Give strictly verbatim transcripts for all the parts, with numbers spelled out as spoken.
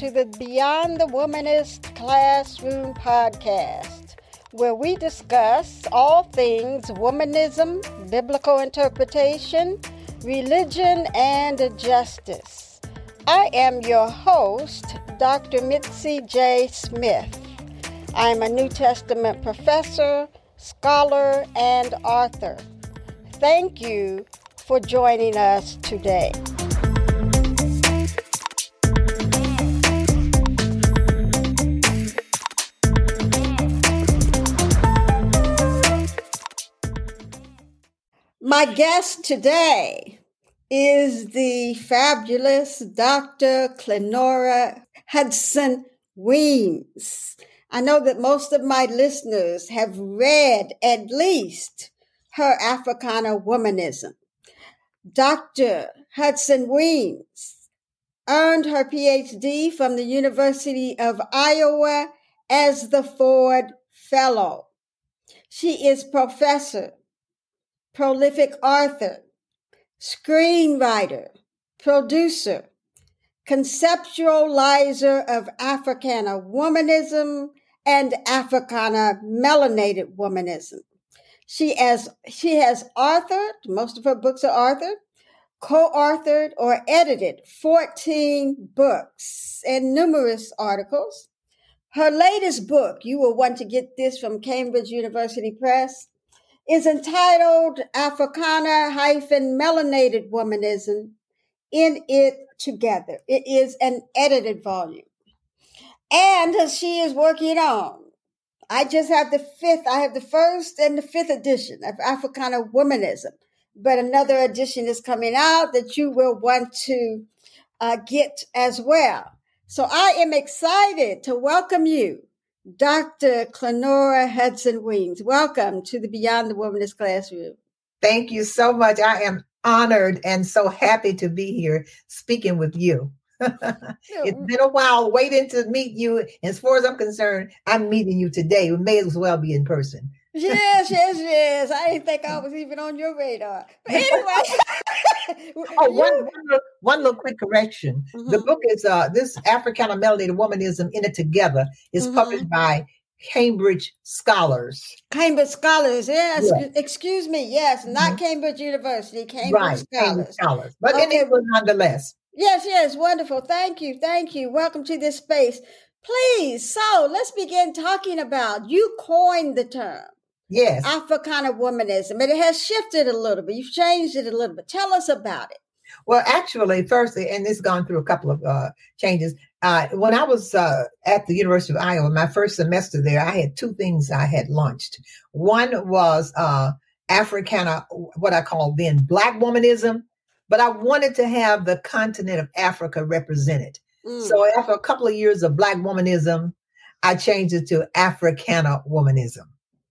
to the Beyond the Womanist Classroom podcast, where we discuss all things womanism, biblical interpretation, religion, and justice. I am your host, Doctor Mitzi J. Smith. I'm a New Testament professor, scholar, and author. Thank you for joining us today. My guest today is the fabulous Doctor Clenora Hudson Weems. I know that most of my listeners have read at least her Africana Womanism. Doctor Hudson Weems earned her P H D from the University of Iowa as the Ford Fellow. She is professor, prolific author, screenwriter, producer, conceptualizer of Africana womanism and Africana melanated womanism. She has, she has authored, most of her books are authored, co-authored or edited fourteen books and numerous articles. Her latest book, you will want to get this from Cambridge University Press, is entitled Africana-Melanated Womanism, In It Together. It is an edited volume. And she is working on, I just have the fifth, I have the first and the fifth edition of Africana Womanism, but another edition is coming out that you will want to uh, get as well. So I am excited to welcome you, Doctor Clenora Hudson Weems. Welcome to the Beyond the Womanist Classroom. Thank you so much. I am honored and so happy to be here speaking with you. It's been a while waiting to meet you. As far as I'm concerned, I'm meeting you today. We may as well be in person. Yes, yes, yes. I didn't think I was even on your radar. But anyway. oh, one, one, little, one little quick correction. Mm-hmm. The book is, uh, this Africana Melanated Womanism, In It Together, is mm-hmm. published by Cambridge Scholars. Cambridge Scholars, yes. yes. Excuse me, yes. Not mm-hmm. Cambridge University, Cambridge right. Scholars. Cambridge Scholars. But okay. anyway, nonetheless. Yes, yes, wonderful. Thank you, thank you. Welcome to this space. Please, so let's begin talking about, you coined the term. Yes. Africana womanism. And it has shifted a little bit. You've changed it a little bit. Tell us about it. Well, actually, firstly, and it's gone through a couple of uh, changes. Uh, when I was uh, at the University of Iowa, my first semester there, I had two things I had launched. One was uh, Africana, what I call then Black womanism, but I wanted to have the continent of Africa represented. Mm. So after a couple of years of Black womanism, I changed it to Africana womanism.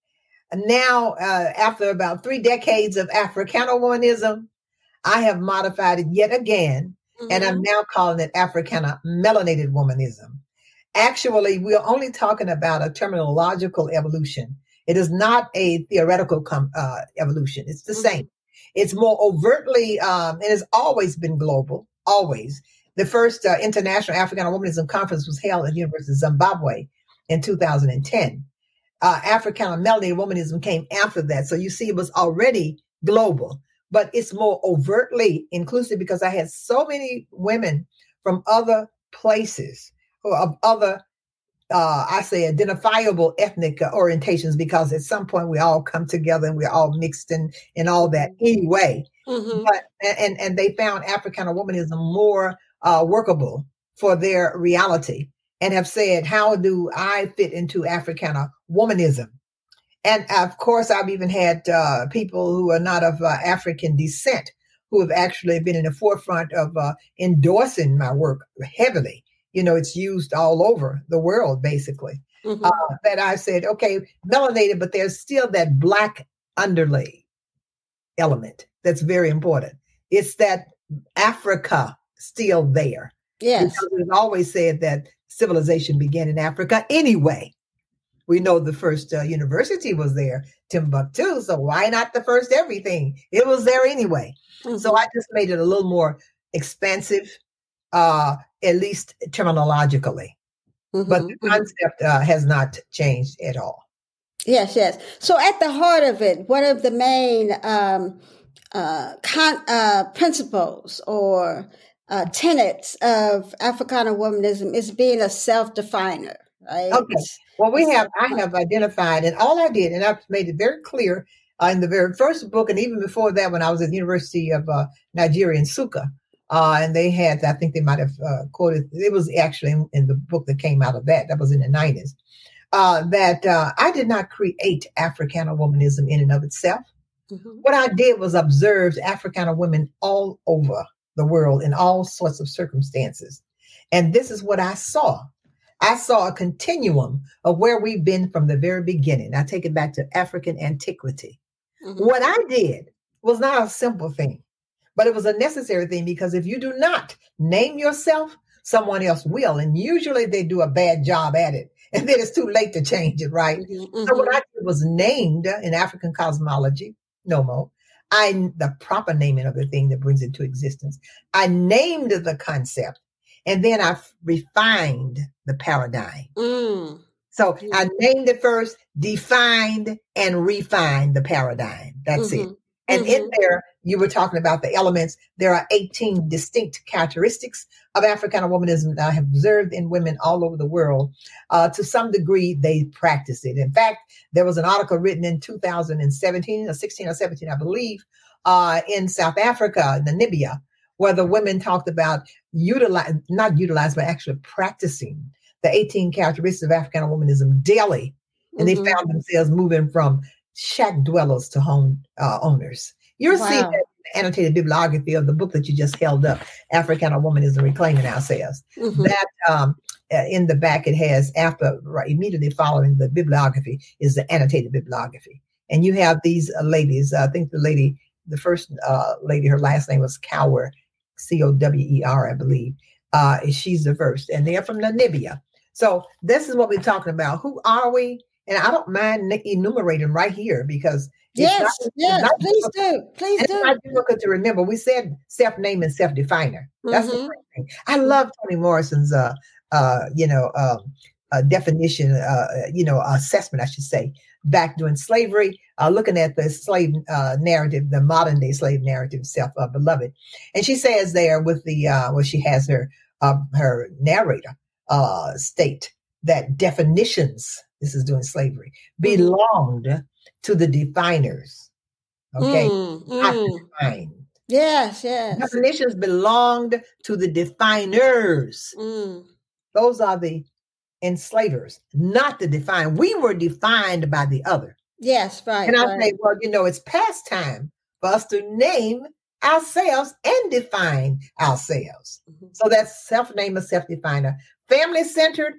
Now, uh, after about three decades of Africana womanism, I have modified it yet again, mm-hmm. and I'm now calling it Africana melanated womanism. Actually, we're only talking about a terminological evolution. It is not a theoretical com- uh, evolution. It's the mm-hmm. same. It's more overtly, um, it has always been global, always. The first uh, International Africana Womanism Conference was held at the University of Zimbabwe in two thousand ten. Uh, Africana melanated womanism came after that. So you see, it was already global, but it's more overtly inclusive because I had so many women from other places or of other, uh, I say, identifiable ethnic orientations, because at some point we all come together and we're all mixed and, and all that anyway. Mm-hmm. But, and, and they found Africana womanism more uh, workable for their reality, and have said, how do I fit into Africana womanism? And of course, I've even had uh, people who are not of uh, African descent who have actually been in the forefront of uh, endorsing my work heavily. You know, it's used all over the world, basically. Mm-hmm. Uh, that I said, okay, melanated, but there's still that Black underlay element that's very important. It's that Africa still there. Yes. Because we've always said that civilization began in Africa anyway. We know the first uh, university was there, Timbuktu, so why not the first everything? It was there anyway. Mm-hmm. So I just made it a little more expansive, uh, at least terminologically. Mm-hmm, But the mm-hmm. concept uh, has not changed at all. Yes, yes. So at the heart of it, one of the main um, uh, con- uh, principles or uh, tenets of Africana womanism is being a self-definer, right? Okay. Well, we have, I have identified, and all I did, and I've made it very clear uh, in the very first book, and even before that, when I was at the University of uh, Nigeria in Nsukka, uh, and they had, I think they might have uh, quoted, it was actually in, in the book that came out of that, that was in the nineties, uh, that uh, I did not create Africana womanism in and of itself. Mm-hmm. What I did was observe Africana women all over the world in all sorts of circumstances. And this is what I saw. I saw a continuum of where we've been from the very beginning. I take it back to African antiquity. Mm-hmm. What I did was not a simple thing, but it was a necessary thing, because if you do not name yourself, someone else will. And usually they do a bad job at it. And then it's too late to change it, right? Mm-hmm. So what I did was named in African cosmology, Nomo, I, the proper naming of the thing that brings it to existence. I named the concept, and then I refined the paradigm. Mm. So mm-hmm. I named it first, defined, and refined the paradigm. That's mm-hmm. it. And mm-hmm. in there, you were talking about the elements. There are eighteen distinct characteristics of Africana womanism that I have observed in women all over the world. Uh, to some degree, they practice it. In fact, there was an article written in two thousand seventeen or sixteen or seventeen, I believe, uh, in South Africa, Namibia, where the women talked about utilize, not utilize, but actually practicing the eighteen characteristics of Africana womanism daily. And mm-hmm. they found themselves moving from shack dwellers to home uh, owners. You'll wow. see that in the annotated bibliography of the book that you just held up, Africana Womanism Reclaiming Ourselves. Mm-hmm. That um, uh, in the back, it has, after right, immediately following the bibliography is the annotated bibliography. And you have these uh, ladies, uh, I think the lady, the first uh, lady, her last name was Cower, C O W E R, I believe. Uh, she's the first, and they're from Namibia. So this is what we're talking about. Who are we? And I don't mind enumerating right here, because yes, not, yes, please do, please and do. It's not difficult to remember. We said self-name and self-definer. That's mm-hmm. the first thing. I love Toni Morrison's, uh, uh, you know, um, uh, definition, uh, you know, assessment, I should say, back during slavery, uh, looking at the slave uh, narrative, the modern day slave narrative, self-beloved, and she says there with the uh, well, she has her uh, her narrator uh, state that definitions. This is during slavery, belonged mm-hmm. to the definers. Okay. Mm, Not mm. defined. Yes, yes. Definitions belonged to the definers. Mm. Those are the enslavers, not the defined. We were defined by the other. Yes, right. And I right. say, well, you know, it's past time for us to name ourselves and define ourselves. Mm-hmm. So that's self-namer, self-definer, family-centered.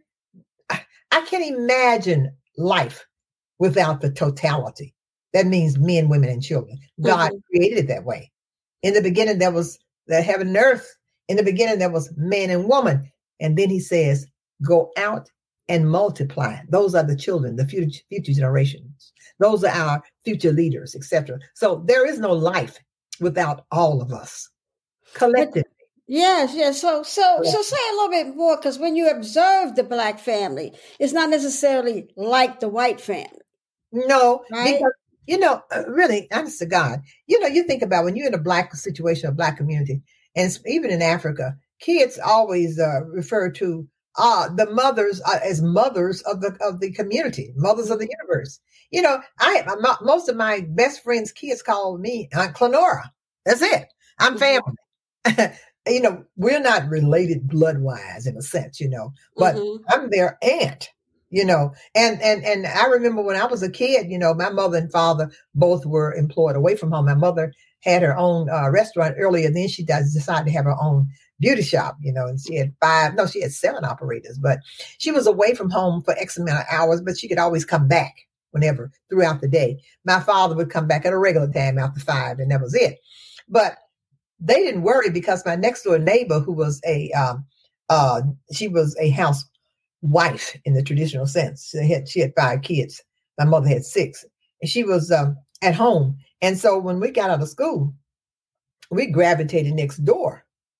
I can't imagine life without the totality. That means men, women, and children. God mm-hmm. created it that way. In the beginning, there was the heaven and earth. In the beginning, there was man and woman. And then he says, go out and multiply. Those are the children, the future, future generations. Those are our future leaders, et cetera. So there is no life without all of us collectively. Yes, yes. So, so, yeah. so say a little bit more, because when you observe the Black family, it's not necessarily like the white family. No, right? Because, you know, really, honest to God, you know, you think about when you're in a Black situation, a Black community, and even in Africa, kids always uh, refer to uh, the mothers uh, as mothers of the of the community, mothers of the universe. You know, I my, most of my best friends' kids call me Aunt Clenora. That's it. I'm family. Mm-hmm. You know, we're not related blood-wise in a sense, you know, but mm-hmm. I'm their aunt, you know, and, and, and I remember when I was a kid, you know, my mother and father both were employed away from home. My mother had her own uh, restaurant earlier. Then she does, decided to have her own beauty shop, you know, and she had five, no, she had seven operators, but she was away from home for X amount of hours, but she could always come back whenever throughout the day. My father would come back at a regular time after five, and that was it. But they didn't worry, because my next door neighbor, who was a, um, uh, she was a housewife in the traditional sense. She had, she had five kids. My mother had six, and she was um, at home. And so when we got out of school, we gravitated next door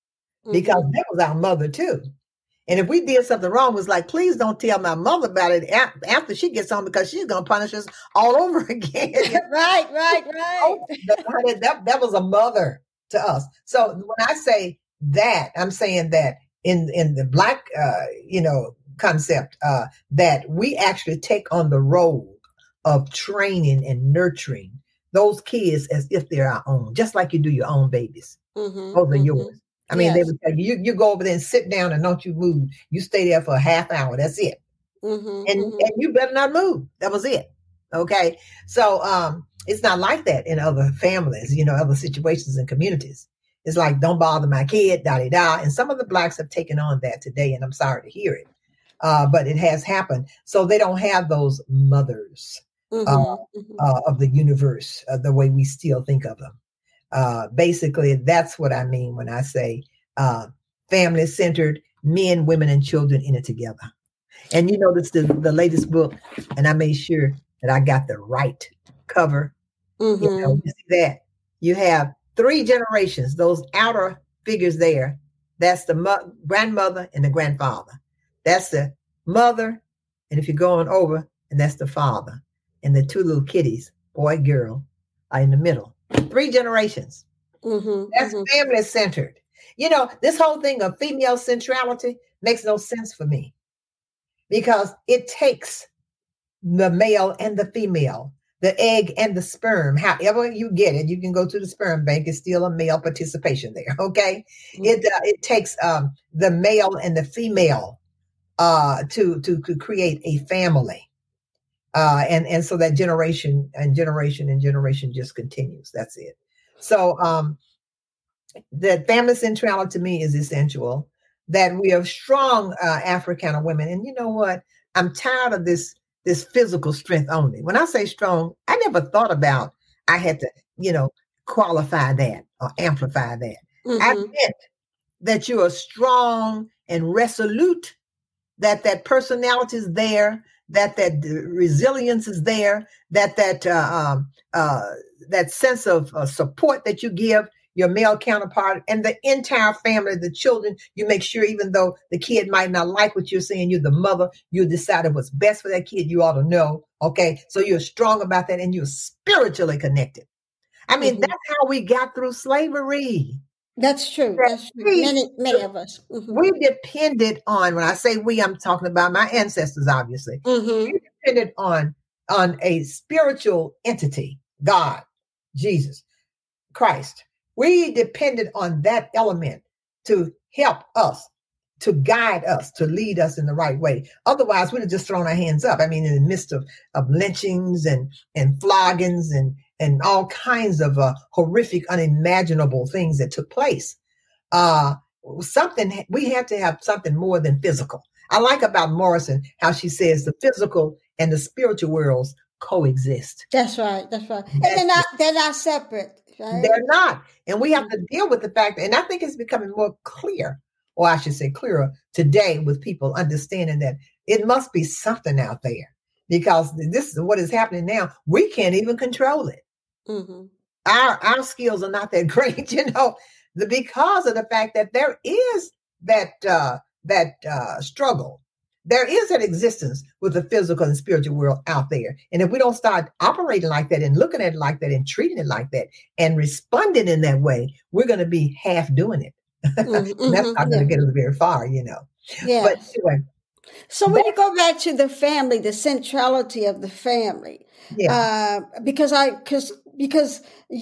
because Mm-hmm. that was our mother too. And if we did something wrong, it was like, please don't tell my mother about it after she gets home, because she's going to punish us all over again. Right, right, right. that, that, that was a mother to us. So when I say that, I'm saying that in, in the Black, uh, you know, concept, uh, that we actually take on the role of training and nurturing those kids as if they're our own, just like you do your own babies. Mm-hmm, Those are mm-hmm. yours. I mean, yes. They would tell you, you, you go over there and sit down and don't you move. You stay there for a half hour. That's it. Mm-hmm, and mm-hmm. and you better not move. That was it. Okay. So um, it's not like that in other families, you know, other situations and communities. It's like, don't bother my kid, da da da. And some of the Blacks have taken on that today, and I'm sorry to hear it. Uh, but it has happened. So they don't have those mothers mm-hmm, uh, mm-hmm. Uh, of the universe, uh, the way we still think of them. Uh, basically, that's what I mean when I say uh, family-centered, men, women, and children in it together. And you notice the, the latest book, and I made sure that I got the right cover. Mm-hmm. You know, you see that? You have three generations, those outer figures there. That's the mo- grandmother and the grandfather. That's the mother, and if you're going over, and that's the father. And the two little kitties, boy, girl, are in the middle. Three generations. Mm-hmm, That's mm-hmm. family centered. You know, this whole thing of female centrality makes no sense for me, because it takes the male and the female, the egg and the sperm, however you get it. You can go to the sperm bank. It's still a male participation there. Okay. Mm-hmm. It uh, it takes um, the male and the female uh, to, to, to create a family. Uh, and, and so that generation and generation and generation just continues. That's it. So um, that family centrality to me is essential, that we are strong uh, Africana women. And you know what? I'm tired of this, this physical strength only. When I say strong, I never thought about I had to, you know, qualify that or amplify that. Mm-hmm. I meant that you are strong and resolute, that that personality is there, that that resilience is there, that that uh, um, uh, that sense of uh, support that you give your male counterpart and the entire family, the children. You make sure, even though the kid might not like what you're saying, you're the mother, you decided what's best for that kid. You ought to know. Okay, so you're strong about that, and you're spiritually connected. I mean, mm-hmm. that's how we got through slavery. That's true. That's true. We, many, many of us. Mm-hmm. We depended on, when I say we, I'm talking about my ancestors, obviously. Mm-hmm. We depended on, on a spiritual entity, God, Jesus, Christ. We depended on that element to help us, to guide us, to lead us in the right way. Otherwise, we'd have just thrown our hands up. I mean, in the midst of, of lynchings and, and floggings and, and all kinds of uh, horrific, unimaginable things that took place. Uh, something, we had to have something more than physical. I like about Morrison how she says the physical and the spiritual worlds coexist. That's right. That's right. And that's they're not, they're not separate. Right? They're not. And we have to deal with the fact, and I think it's becoming more clear, or I should say clearer today, with people understanding that it must be something out there, because this is what is happening now. We can't even control it. Mm-hmm. Our, our skills are not that great, you know, the, because of the fact that there is that, uh, that uh, struggle. There is an existence with the physical and spiritual world out there. And if we don't start operating like that and looking at it like that and treating it like that and responding in that way, we're going to be half doing it. Mm-hmm, that's not going to yeah. get us very far, you know. Yeah. But anyway. So when you go back to the family, the centrality of the family, yeah. uh, because I, because, because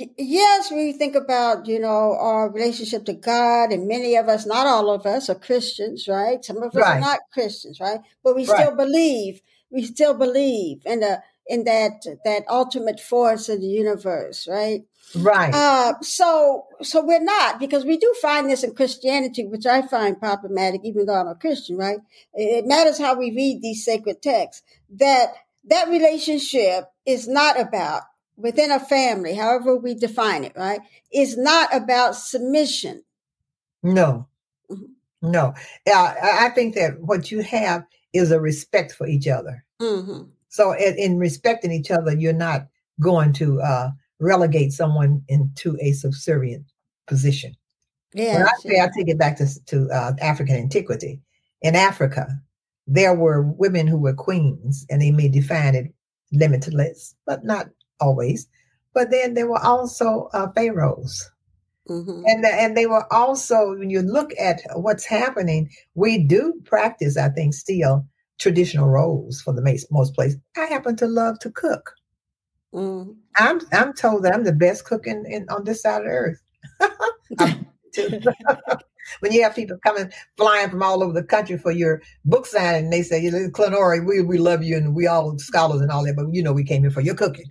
yes, we think about, you know, our relationship to God, and many of us, not all of us, are Christians, right? Some of us right. are not Christians, right? But we right. still believe, we still believe in the, in that, that ultimate force of the universe, right? Right. Uh, so, so we're not, because we do find this in Christianity, which I find problematic, even though I'm a Christian, right? It matters how we read these sacred texts, that that relationship is not about, within a family, however we define it, right, is not about submission. No, mm-hmm. no. Uh, I think that what you have is a respect for each other. Mm-hmm. So in, in respecting each other, you're not going to, uh, relegate someone into a subservient position. When I Yes, say I yes. take it back to, to uh, African antiquity, in Africa, there were women who were queens, and they may define it limitless, but not always. But then there were also uh, pharaohs. Mm-hmm. And, and they were also, when you look at what's happening, we do practice, I think, still traditional roles for the most, most places. I happen to love to cook. Mm. I'm I'm told that I'm the best cook in, in on this side of the earth. I'm too. When you have people coming flying from all over the country for your book signing, and they say, Clenore, we, we love you and we all scholars and all that, but you know we came here for your cooking.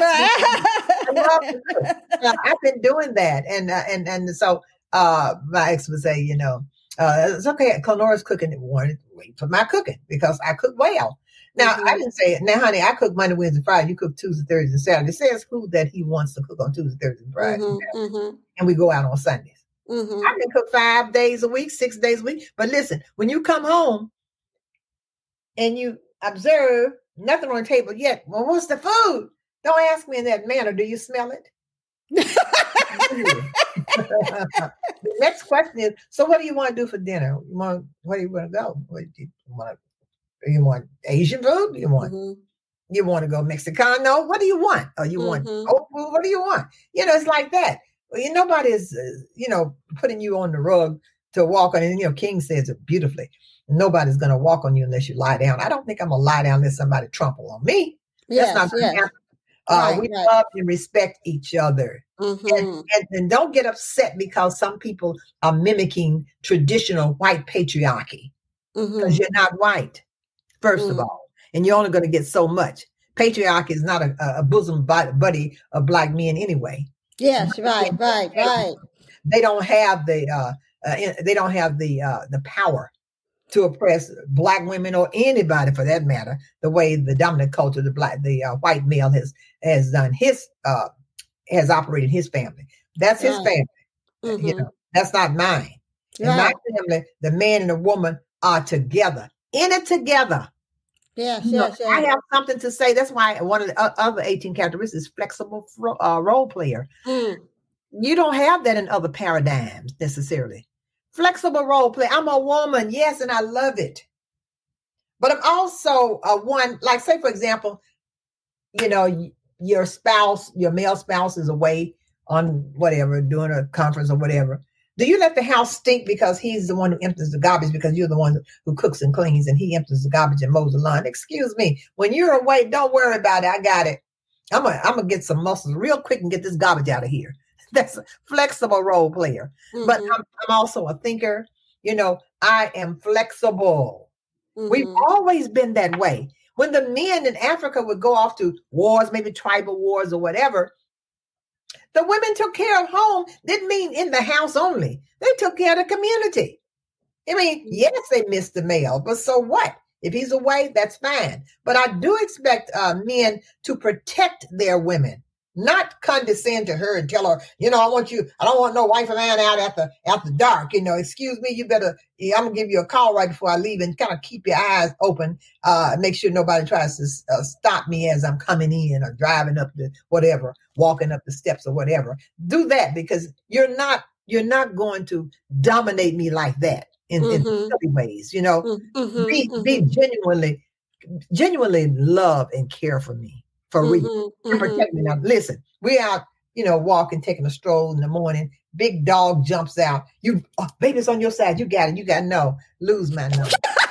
I love to cook. Uh, I've been doing that, and uh, and and so uh, my ex would say, you know, uh, it's okay. Clenora's cooking. Wanted to wait for my cooking because I cook well. Now Mm-hmm. I didn't say, now, honey, I cook Monday, Wednesday, Friday. You cook Tuesday, Thursday, and Saturday. It says who that he wants to cook on Tuesday, Thursday, and Friday, Mm-hmm. Mm-hmm. and we go out on Sundays. Mm-hmm. I can cook five days a week, six days a week. But listen, when you come home and you observe nothing on the table yet, well, what's the food? Don't ask me in that manner. Do you smell it? The next question is, so what do you want to do for dinner? You want, where do you want to go? What do you want? You want Asian food? You want Mm-hmm. you want to go Mexicano? What do you want? Or you want Mm-hmm. old food? What do you want? You know, it's like that. Well, you, nobody's, uh, you know, putting you on the rug to walk on. And, you know, King says it beautifully. Nobody's going to walk on you unless you lie down. I don't think I'm going to lie down unless somebody trample on me. Yes, That's not going to yes. happen. Uh, Right, we right. love and respect each other. Mm-hmm. And, and, and don't get upset because some people are mimicking traditional white patriarchy, because Mm-hmm. you're not white, first of Mm. all, and you're only going to get so much. Patriarchy is not a, a bosom buddy of black men anyway. Yes, right, right, right. They don't have the uh, uh, they don't have the uh, the power to oppress black women or anybody for that matter, the way the dominant culture, the black, the uh, white male has has done his uh, has operated his family. That's his Right. family. Mm-hmm. You know, that's not mine. In Right. my family, the man and the woman are together, in it together. Yes, You know, yes, I yes. have something to say. That's why one of the o- other eighteen characteristics is flexible fro- uh, role player. Mm. You don't have that in other paradigms necessarily. Flexible role play. I'm a woman, yes, and I love it. But I'm also a one, like say, for example, you know, y- your spouse, your male spouse is away on whatever, doing a conference or whatever. Do you let the house stink because he's the one who empties the garbage because you're the one who cooks and cleans and he empties the garbage and mows the lawn? Excuse me. When you're away, don't worry about it. I got it. I'm going I'm to get some muscles real quick and get this garbage out of here. That's a flexible role player. Mm-hmm. But I'm, I'm also a thinker. You know, I am flexible. Mm-hmm. We've always been that way. When the men in Africa would go off to wars, maybe tribal wars or whatever, the women took care of home. Didn't mean in the house only. They took care of the community. I mean, yes, they missed the male, but so what? If he's away, that's fine. But I do expect uh, men to protect their women, not condescend to her and tell her, you know, I want you, I don't want no wife and man out after after dark. You know, excuse me, you better, I'm going to give you a call right before I leave and kind of keep your eyes open. Uh, make sure nobody tries to uh, stop me as I'm coming in or driving up the whatever, walking up the steps or whatever. Do that because you're not, you're not going to dominate me like that. In, Mm-hmm. in silly ways, you know, Mm-hmm. be Mm-hmm. be genuinely, genuinely love and care for me, for real, Mm-hmm. and protect me. Now, listen, we out, you know, walking, taking a stroll in the morning. Big dog jumps out. You, oh, baby's on your side. You got it. You got to know. Lose my number.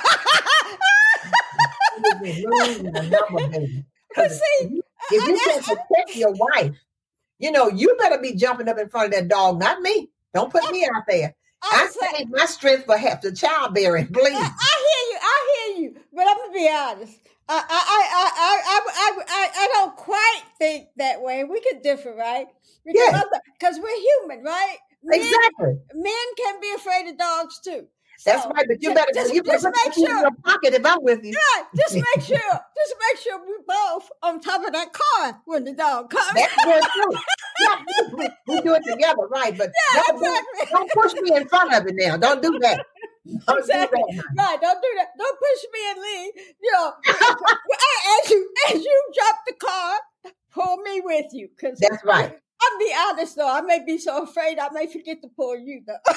Lose my number, baby. But Because see, if you, if you can't protect your wife, you know, you better be jumping up in front of that dog, not me. Don't put me out there. I say, save my strength for half the childbearing, please. I, I hear you. I hear you. But I'm gonna be honest. I I I I I I, I don't quite think that way. We could differ, right? Because because we're human, right? Men, Exactly. Men can be afraid of dogs too. That's So, right, but you ju- better just, you better just put make it in sure. your pocket if I'm with you. Yeah, just make sure. Just make sure we both on top of that car when the dog comes. That's good too. Yeah, we, we do it together, right? But Yeah, don't, exactly. don't push me in front of it now. Don't do that. Don't Exactly. do that. Right, don't do that. Don't push me and leave. You know, as you as you drop the car, pull me with you. Cause That's right. I'm I'll be honest though. I may be so afraid I may forget to pull you though.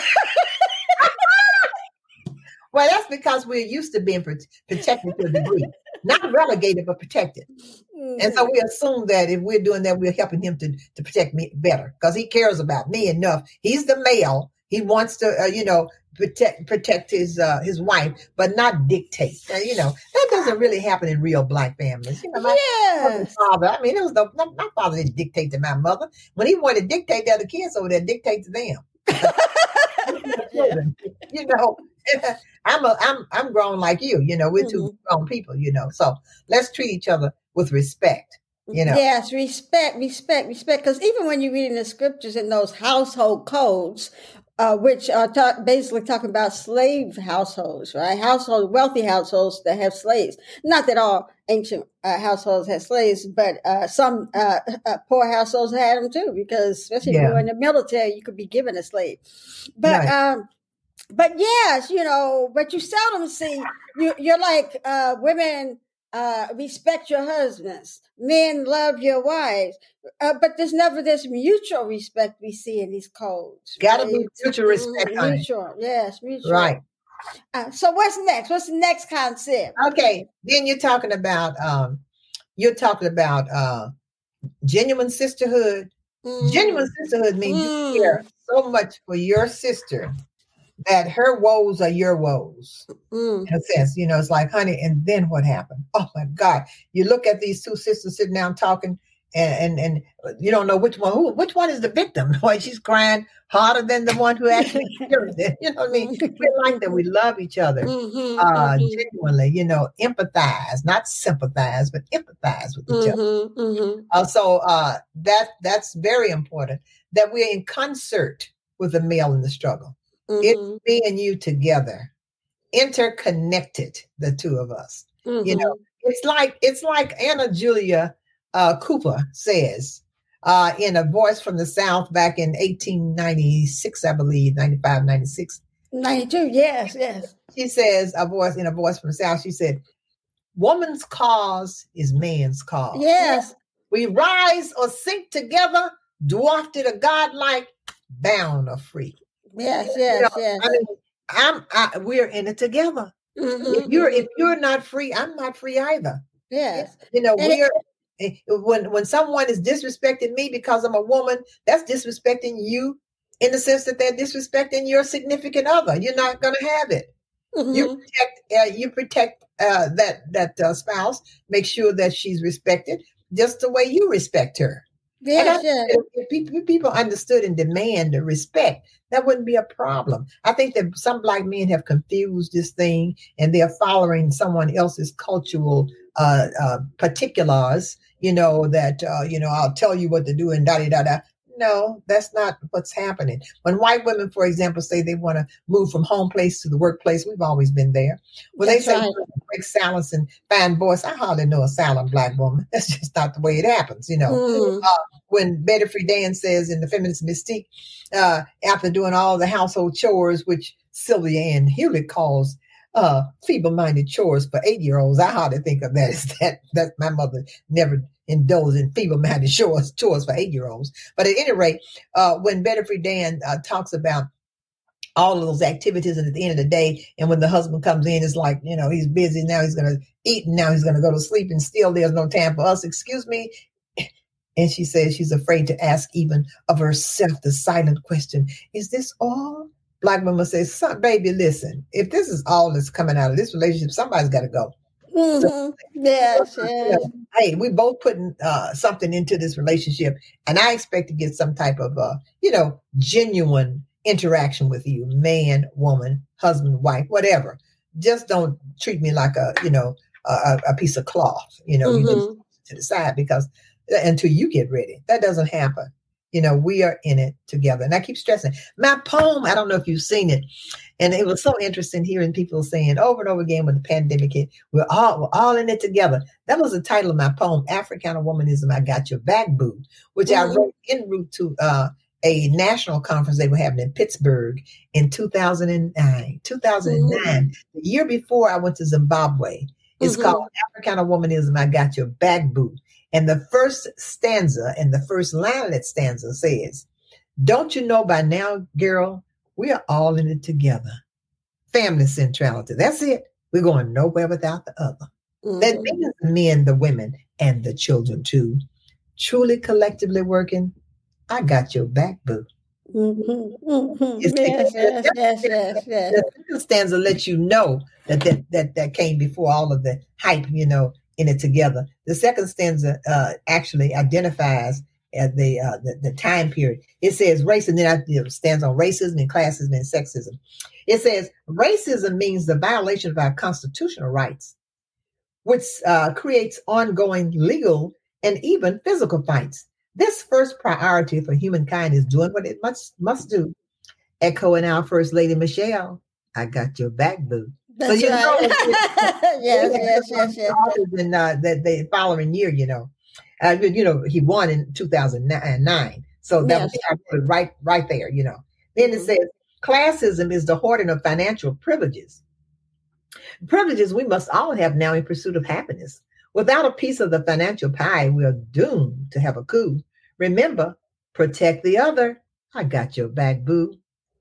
Well, that's because we're used to being protected to a degree, not relegated, but protected. Mm-hmm. And so we assume that if we're doing that, we're helping him to, to protect me better because he cares about me enough. He's the male. He wants to, uh, you know, protect protect his uh, his wife, but not dictate. Uh, you know, that doesn't really happen in real Black families. You know, my yes. father, I mean, it was the, my father didn't dictate to my mother. When he wanted to dictate to other kids over there, dictate to them. Yeah. You know, I'm a I'm I'm grown like you. You know, we're mm-hmm. two grown people. You know, so let's treat each other with respect. You know, yes, respect, respect, respect. Because even when you read in the scriptures in those household codes, uh, which are talk, basically talking about slave households, right? Household, wealthy households that have slaves. Not that all ancient uh, households had slaves, but uh, some uh, uh, poor households had them too. Because especially yeah. if you were in the military, you could be given a slave. But right. um, but yes, you know, but you seldom see you. You're like uh, women. Uh, respect your husbands. Men love your wives. Uh, but there's never this mutual respect we see in these codes. Got to right? be mutual respect. Mm-hmm. Mutual, yes, mutual. Right. Uh, so what's next? What's the next concept? Okay, then you're talking about um, you're talking about uh, genuine sisterhood. Mm. Genuine sisterhood means mm. you care so much for your sister that her woes are your woes. Mm. In a sense, you know, it's like, honey, and then what happened? Oh my God. You look at these two sisters sitting down talking and, and, and you don't know which one, who, which one is the victim. Why she's crying harder than the one who actually experienced it. You know what I mean? We like that we love each other, mm-hmm, uh, mm-hmm. genuinely, you know, empathize, not sympathize, but empathize with each mm-hmm, other. Mm-hmm. Uh, so uh, that that's very important that we're in concert with the male in the struggle. Mm-hmm. It's me and you together, interconnected, the two of us. Mm-hmm. You know, it's like it's like Anna Julia uh, Cooper says uh, in A Voice from the South back in eighteen ninety-six, I believe, ninety-five, ninety-six. ninety-two, yes, yes. She says, a voice in A Voice from the South, she said, woman's cause is man's cause. Yes. We rise or sink together, dwarfed to the godlike, bound or free. Yes, yes, you know, yes. I mean, I'm. I, we're in it together. Mm-hmm. If you're if you're not free, I'm not free either. Yes, you know, and we're it, when when someone is disrespecting me because I'm a woman, that's disrespecting you in the sense that they're disrespecting your significant other. You're not going to have it. Mm-hmm. You protect. Uh, you protect uh, that that uh, spouse. Make sure that she's respected just the way you respect her. Yes, yes. If, if people understood and demand the respect, that wouldn't be a problem. I think that some Black men have confused this thing and they're following someone else's cultural uh, uh, particulars, you know, that, uh, you know, I'll tell you what to do and da da da da. No, that's not what's happening. When white women, for example, say they want to move from home place to the workplace, we've always been there. When that's they say right. break silence and find voice, I hardly know a silent Black woman. That's just not the way it happens, you know. Mm. Uh, when Betty Friedan says in The Feminist Mystique, uh, after doing all the household chores, which Sylvia Ann Hewlett calls uh, feeble-minded chores for eight-year-olds, I hardly think of that as that. That my mother never indulged in feeble-minded chores, chores for eight-year-olds. But at any rate, uh, when Betty Friedan uh, talks about all of those activities, and at the end of the day, and when the husband comes in, it's like, you know, he's busy, now he's going to eat, and now he's going to go to sleep, and still there's no time for us. Excuse me. And she says she's afraid to ask even of herself the silent question, is this all? Black women say, son, baby, listen, if this is all that's coming out of this relationship, somebody's got to go. Mm-hmm. So, yes, yes. You know, hey, we both putting uh, something into this relationship, and I expect to get some type of, uh, you know, genuine interaction with you, man, woman, husband, wife, whatever. Just don't treat me like a, you know, a, a piece of cloth, you know, mm-hmm. you just to the side because until you get ready, that doesn't happen. You know, we are in it together. And I keep stressing my poem. I don't know if you've seen it. And it was so interesting hearing people saying over and over again when the pandemic hit, we're all, we're all in it together. That was the title of my poem, Africana Womanism, I Got Your Back, Boo, which mm-hmm. I wrote en route to uh, a national conference they were having in Pittsburgh in two thousand nine. two thousand nine, mm-hmm. the year before I went to Zimbabwe. It's Mhm. called Africana Womanism, I Got Your Back, Boo. And the first stanza and the first line of that stanza says, don't you know by now, girl, we are all in it together. Family centrality. That's it. We're going nowhere without the other. Mhm. That means the men, the women, and the children too. Truly collectively working, I got your back, boo. Mhm. Mhm. You see, Yes, yes, the- yes, yes, yes. The second stanza lets you know that that, that that came before all of the hype, you know, in it together. The second stanza uh, actually identifies as the, uh, the the time period. It says race, and then it stands on racism and classism and sexism. It says racism means the violation of our constitutional rights, which uh, creates ongoing legal and even physical fights. This first priority for humankind is doing what it must must do. Echoing our First Lady Michelle, I got your back, boo. That's so you right. know, yes, yes, yes, yes. in uh, the, the following year, you know, uh, you know, he won in two thousand nine. So that Yes. was I put it right, right there, you know. Then it Mhm. says, classism is the hoarding of financial privileges. Privileges we must all have now in pursuit of happiness. Without a piece of the financial pie, we are doomed to have a coup. Remember, protect the other. I got your back, boo.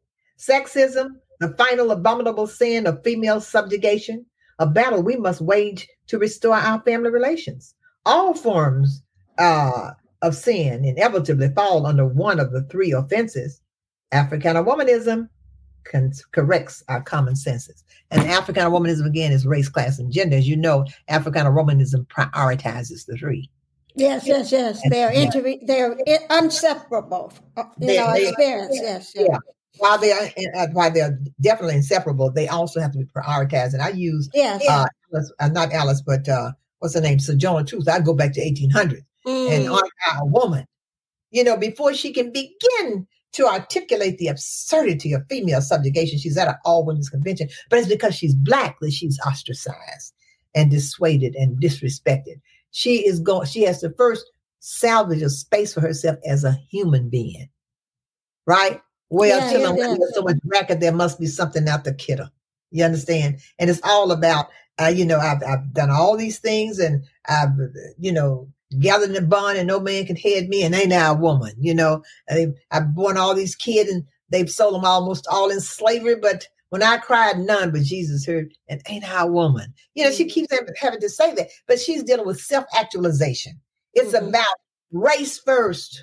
Sexism, the final abominable sin of female subjugation, a battle we must wage to restore our family relations. All forms uh, of sin inevitably fall under one of the three offenses. Africana womanism con- corrects our common senses. And Africana womanism, again, is race, class, and gender. As you know, Africana womanism prioritizes the three. Yes, yes, yes. They are inter- they are inseparable in They- our they- experience. Yes, yes. Yeah. While they are uh, while they're definitely inseparable, they also have to be prioritized. And I use Yes. uh, Alice, uh not Alice, but uh, what's her name, Sojourner Truth. I go back to eighteen hundred Mm. and on a woman, you know, before she can begin to articulate the absurdity of female subjugation, she's at an all women's convention. But it's because she's Black that she's ostracized and dissuaded and disrespected. She is going. She has to first salvage a space for herself as a human being, right? Well, Yeah, telling yeah, women yeah. there's so much racket, there must be something out the kidder. You understand? And it's all about, uh, you know, I've, I've done all these things and I've, you know, gathered in a bond and no man can head me and ain't I a woman, you know, I, I've born all these kids and they've sold them almost all in slavery. But when I cried, none but Jesus heard, and ain't I a woman? You know, she keeps having, having to say that, but she's dealing with self-actualization. It's Mhm. about race first.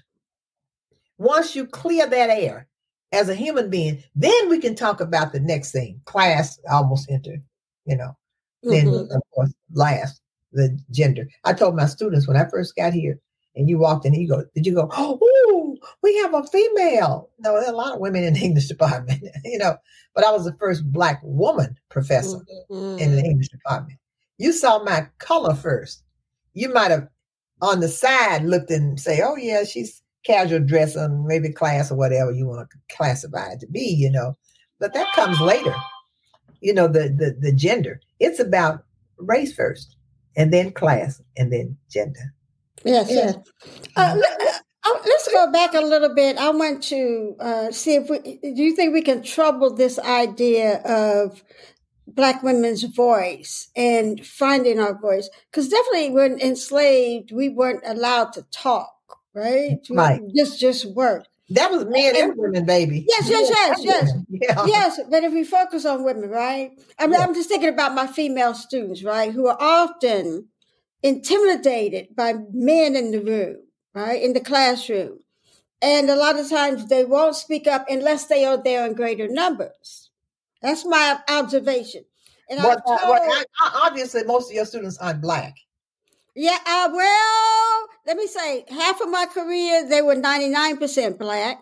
Once you clear that air as a human being, then we can talk about the next thing. Class almost entered, you know. Then, Mhm. of course, last, the gender. I told my students when I first got here, and you walked in, you go, did you go, oh, we have a female? No, there are a lot of women in the English department, you know, but I was the first Black woman professor Mhm. in the English department. You saw my color first. You might have on the side looked and say, oh, yeah, she's casual dress and maybe class or whatever you want to classify it to be, you know, but that comes later. You know, the, the, the gender, it's about race first and then class and then gender. Yes, yes. Uh, let, uh, let's go back a little bit. I want to uh, see if we, do you think we can trouble this idea of Black women's voice and finding our voice? Because definitely when enslaved, we weren't allowed to talk, right? Right. Just, just work. That was men and, and women, baby. Yes, yes, yes, yes. Yeah. Yes, but if we focus on women, right? I mean, yeah. I'm just thinking about my female students, right, who are often intimidated by men in the room, right, in the classroom. And a lot of times they won't speak up unless they are there in greater numbers. That's my observation. And but, told, uh, but I, I, obviously, most of your students aren't Black. Yeah, uh, well, let me say, half of my career, they were ninety-nine percent Black.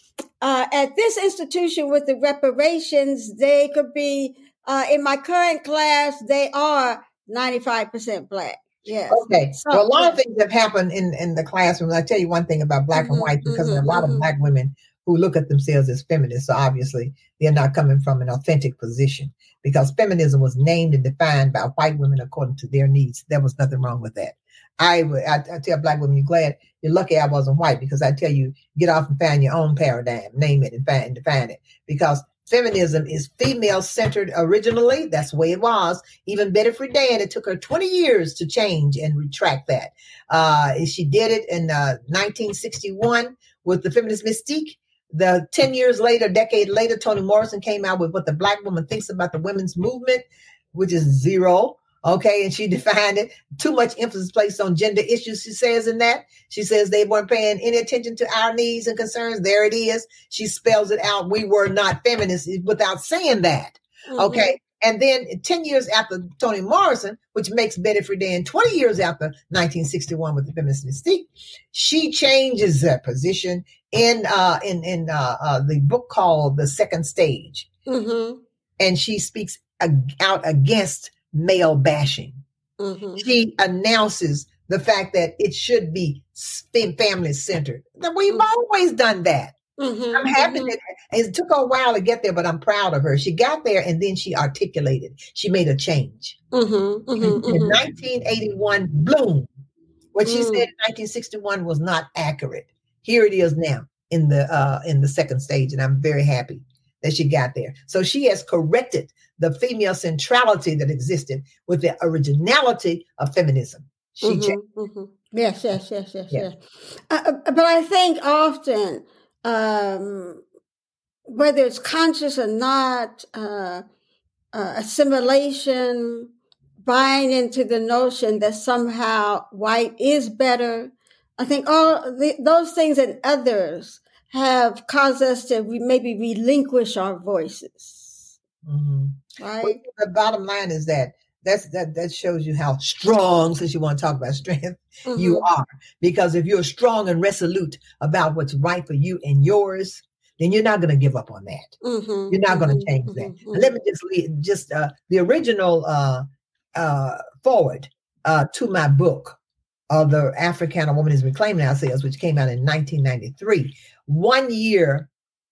Uh, at this institution with the reparations, they could be, uh, in my current class, they are ninety-five percent Black. Yes. Okay. So, well, a lot yes. of things have happened in, in the classroom. I tell you one thing about Black mm-hmm, and white, because mm-hmm, there are a lot mm-hmm. of Black women who look at themselves as feminists. So obviously they're not coming from an authentic position, because feminism was named and defined by white women according to their needs. There was nothing wrong with that. I would, I, I tell Black women, you're glad, you're lucky I wasn't white, because I tell you, get off and find your own paradigm, name it and find, define it. Because feminism is female-centered originally. That's the way it was. Even Betty Friedan, it took her twenty years to change and retract that. Uh, she did it in uh, nineteen sixty-one with the Feminist Mystique. The ten years later, decade later, Toni Morrison came out with What the Black Woman Thinks About the Women's Movement, which is zero. Okay, and she defined it. Too much emphasis placed on gender issues, she says in that. She says they weren't paying any attention to our needs and concerns. There it is. She spells it out. We were not feminists without saying that. Mm-hmm. Okay, and then ten years after Toni Morrison, which makes Betty Friedan twenty years after nineteen sixty-one with the Feminist Mystique, she changes her position in uh, in in uh, uh, the book called The Second Stage. Mm-hmm. And she speaks ag- out against male bashing. Mm-hmm. She announces the fact that it should be family centered. That we've mm-hmm. always done that. Mm-hmm. I'm happy mm-hmm. that it took her a while to get there, but I'm proud of her. She got there and then she articulated. She made a change. Mm-hmm. Mm-hmm. In, in mm-hmm. nineteen eighty-one, bloom. What mm-hmm. she said in nineteen sixty-one was not accurate. Here it is now in the uh, in the second stage, and I'm very happy that she got there. So she has corrected the female centrality that existed with the originality of feminism. She mm-hmm, changed. Mm-hmm. Yes, yes, yes, yes, yes. yes. Uh, but I think often, um, whether it's conscious or not, uh, uh, assimilation, buying into the notion that somehow white is better, I think all the, those things and others have caused us to re- maybe relinquish our voices. Mm-hmm. Right. Well, the bottom line is that that's that that shows you how strong, since you want to talk about strength, mm-hmm. you are. Because if you're strong and resolute about what's right for you and yours, then you're not going to give up on that. Mm-hmm. You're not mm-hmm. going to change that. Mm-hmm. And let me just leave, just uh, the original uh, uh, forward uh, to my book, uh, The Africana Woman is Reclaiming Ourselves, which came out in nineteen ninety-three. One year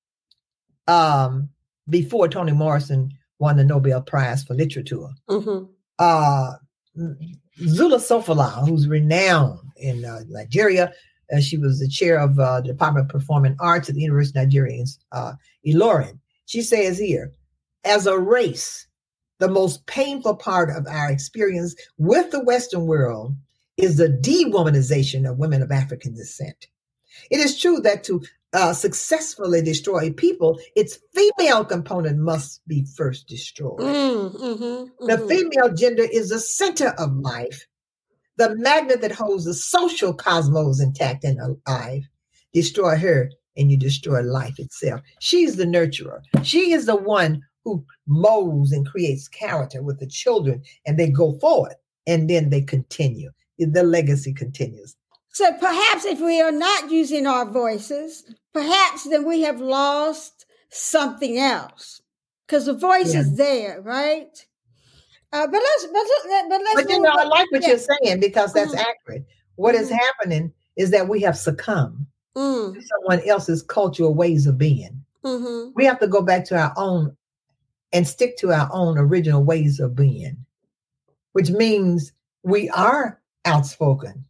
um, before Toni Morrison won the Nobel Prize for Literature. Mm-hmm. Uh, Zula Sofala, who's renowned in uh, Nigeria, uh, she was the chair of uh, the Department of Performing Arts at the University of Nigeria, uh, Ilorin. She says here, as a race, the most painful part of our experience with the Western world is the dewomanization of women of African descent. It is true that to uh, successfully destroy people, its female component must be first destroyed. Mm, mm-hmm, mm-hmm. The female gender is the center of life, the magnet that holds the social cosmos intact and alive. Destroy her and you destroy life itself. She's the nurturer. She is the one who molds and creates character with the children, and they go forward and then they continue. The legacy continues. So perhaps if we are not using our voices, perhaps then we have lost something else, because the voice yeah. is there, right? Uh, but let's, but, but let's. But you know, I like what yeah. you're saying, because that's mm-hmm. accurate. What mm-hmm. is happening is that we have succumbed mm. to someone else's cultural ways of being. Mm-hmm. We have to go back to our own and stick to our own original ways of being, which means we are outspoken.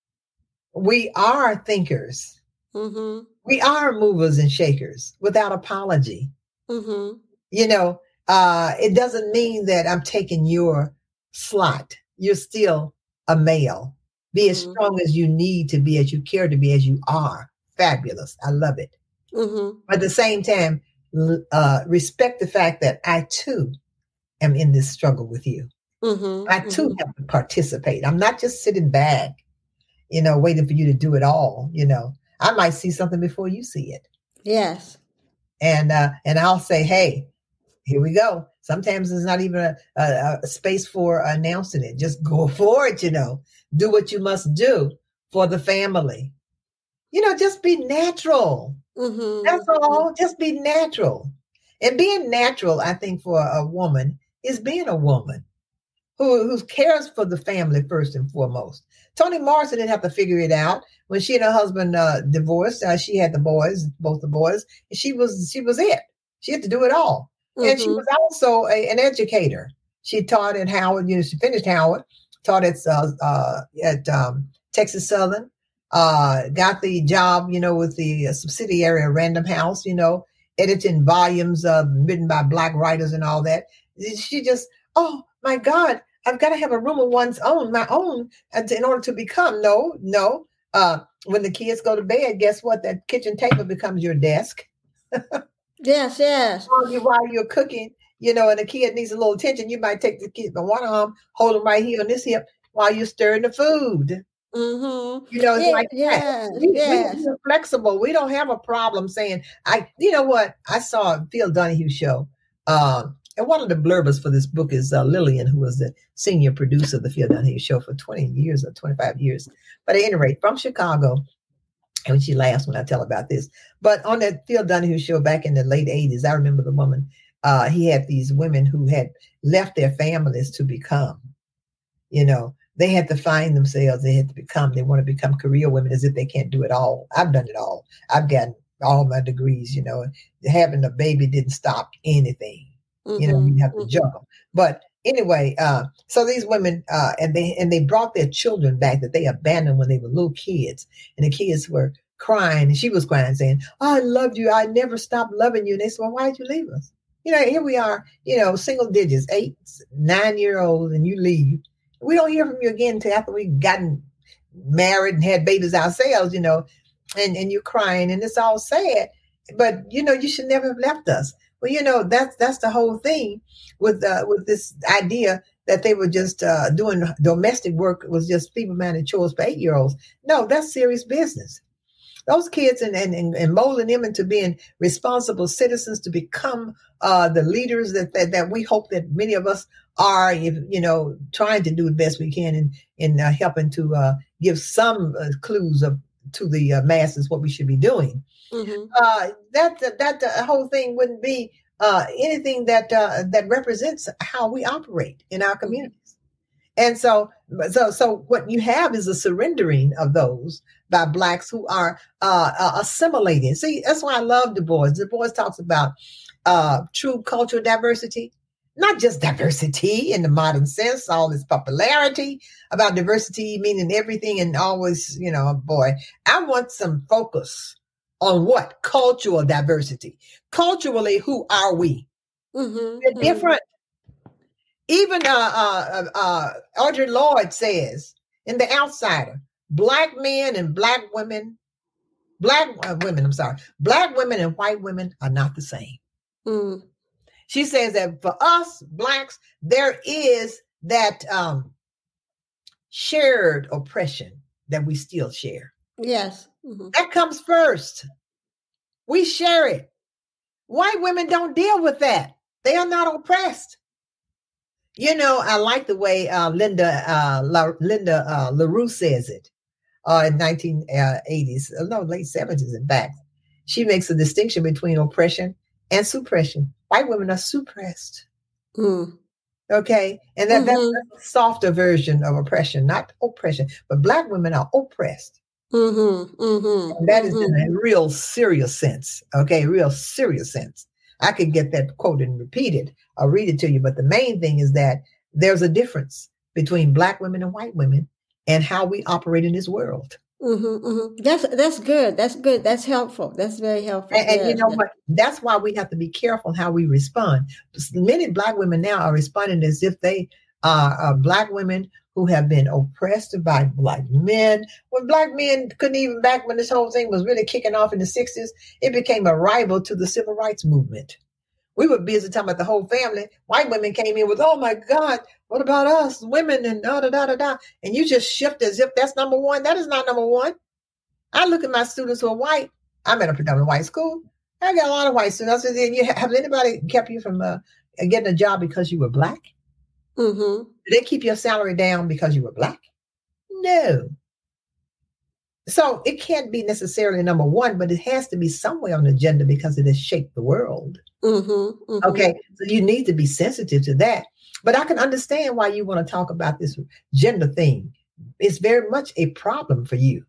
We are thinkers. Mm-hmm. We are movers and shakers without apology. Mm-hmm. You know, uh, it doesn't mean that I'm taking your slot. You're still a male. Be as mm-hmm. strong as you need to be, as you care to be, as you are. Fabulous. I love it. Mm-hmm. But at the same time, uh, respect the fact that I too am in this struggle with you. Mm-hmm. I too mm-hmm. have to participate. I'm not just sitting back, you know, waiting for you to do it all. You know, I might see something before you see it. Yes. And, uh, and I'll say, hey, here we go. Sometimes there's not even a, a, a space for announcing it. Just go for it, you know, do what you must do for the family. You know, just be natural. Mm-hmm. That's all. Just be natural. And being natural, I think, for a woman is being a woman who, who cares for the family first and foremost. Toni Morrison didn't have to figure it out. When she and her husband uh, divorced, uh, she had the boys, both the boys. And she was she was it. She had to do it all. Mm-hmm. And she was also a, an educator. She taught at Howard. You know, she finished Howard, taught at uh, uh, at um, Texas Southern. Uh, got the job, you know, with the subsidiary of Random House, you know, editing volumes uh, written by Black writers and all that. She just, oh my God, I've got to have a room of one's own, my own, in order to become. No, no. Uh, when the kids go to bed, guess what? That kitchen table becomes your desk. Yes, yes. While, you, while you're cooking, you know, and the kid needs a little attention, you might take the kid by one arm, hold him right here on this hip while you're stirring the food. Mm-hmm. You know, it's yeah, like yes, that. We, yes. we, we're flexible. We don't have a problem saying, I, you know what? I saw a Phil Donahue show. Um, and one of the blurbers for this book is uh, Lillian, who was the senior producer of the Phil Donahue show for twenty years or twenty-five years. But at any rate, from Chicago, and she laughs when I tell about this. But on that Phil Donahue show back in the late eighties, I remember the woman, uh, he had these women who had left their families to become, you know, they had to find themselves. They had to become, they want to become career women as if they can't do it all. I've done it all. I've gotten all my degrees, you know, having a baby didn't stop anything. Mm-hmm. You know, you have to mm-hmm. juggle. But anyway, uh, so these women, uh, and they, and they brought their children back that they abandoned when they were little kids. And the kids were crying, and she was crying, saying, oh, I loved you. I never stopped loving you. And they said, well, why did you leave us? You know, here we are, you know, single digits, eight, nine year olds, and you leave. We don't hear from you again until after we've gotten married and had babies ourselves, you know, and, and you're crying, and it's all sad. But, you know, you should never have left us. Well, you know, that's that's the whole thing with uh, with this idea that they were just uh, doing domestic work, was just people managing chores for eight-year-olds. No, that's serious business. Those kids and, and, and molding them into being responsible citizens to become uh, the leaders that, that that we hope that many of us are, if, you know, trying to do the best we can in, in uh, helping to uh, give some uh, clues of to the uh, masses what we should be doing. Mm-hmm. Uh, that, that, that the whole thing wouldn't be uh, anything that uh, that represents how we operate in our communities. And so, so, so what you have is a surrendering of those by Blacks who are uh, uh, assimilating. See, that's why I love Du Bois. Du Bois talks about uh, true cultural diversity, not just diversity in the modern sense, all this popularity about diversity, meaning everything and always, you know, boy, I want some focus on what? Cultural diversity. Culturally, who are we? Mm-hmm. We're different. Even uh, uh, uh, Audre Lorde says in The Outsider, Black men and Black women, Black uh, women, I'm sorry, Black women and white women are not the same. Mm. She says that for us, Blacks, there is that um, shared oppression that we still share. Yes. Mm-hmm. That comes first. We share it. White women don't deal with that. They are not oppressed. You know, I like the way uh, Linda uh, La, Linda uh, LaRue says it uh, in nineteen eighties, no, late seventies, in fact. She makes a distinction between oppression and suppression. White women are suppressed. Mm. Okay? And that, mm-hmm. that's a softer version of oppression, not oppression, but Black women are oppressed. Mm-hmm. Mm-hmm. And that mm-hmm. is in a real serious sense. Okay? Real serious sense. I could get that quoted and repeated. I'll read it to you. But the main thing is that there's a difference between Black women and white women and how we operate in this world. Mm-hmm, mm-hmm. That's that's good. That's good. That's helpful. That's very helpful. And, and yes, you know yes. what? That's why we have to be careful how we respond. Many Black women now are responding as if they are, are Black women who have been oppressed by Black men. When Black men couldn't even, back when this whole thing was really kicking off in the sixties, it became a rival to the civil rights movement. We were busy talking about the whole family. White women came in with, oh my God, what about us, women, and da da da da da. And you just shift as if that's number one. That is not number one. I look at my students who are white. I'm at a predominantly white school. I got a lot of white students. I said, have anybody kept you from uh, getting a job because you were Black? Mm-hmm. Did they keep your salary down because you were Black? No. So it can't be necessarily number one, but it has to be somewhere on the agenda because it has shaped the world. Mm-hmm, mm-hmm. Okay, so you need to be sensitive to that. But I can understand why you want to talk about this gender thing. It's very much a problem for you.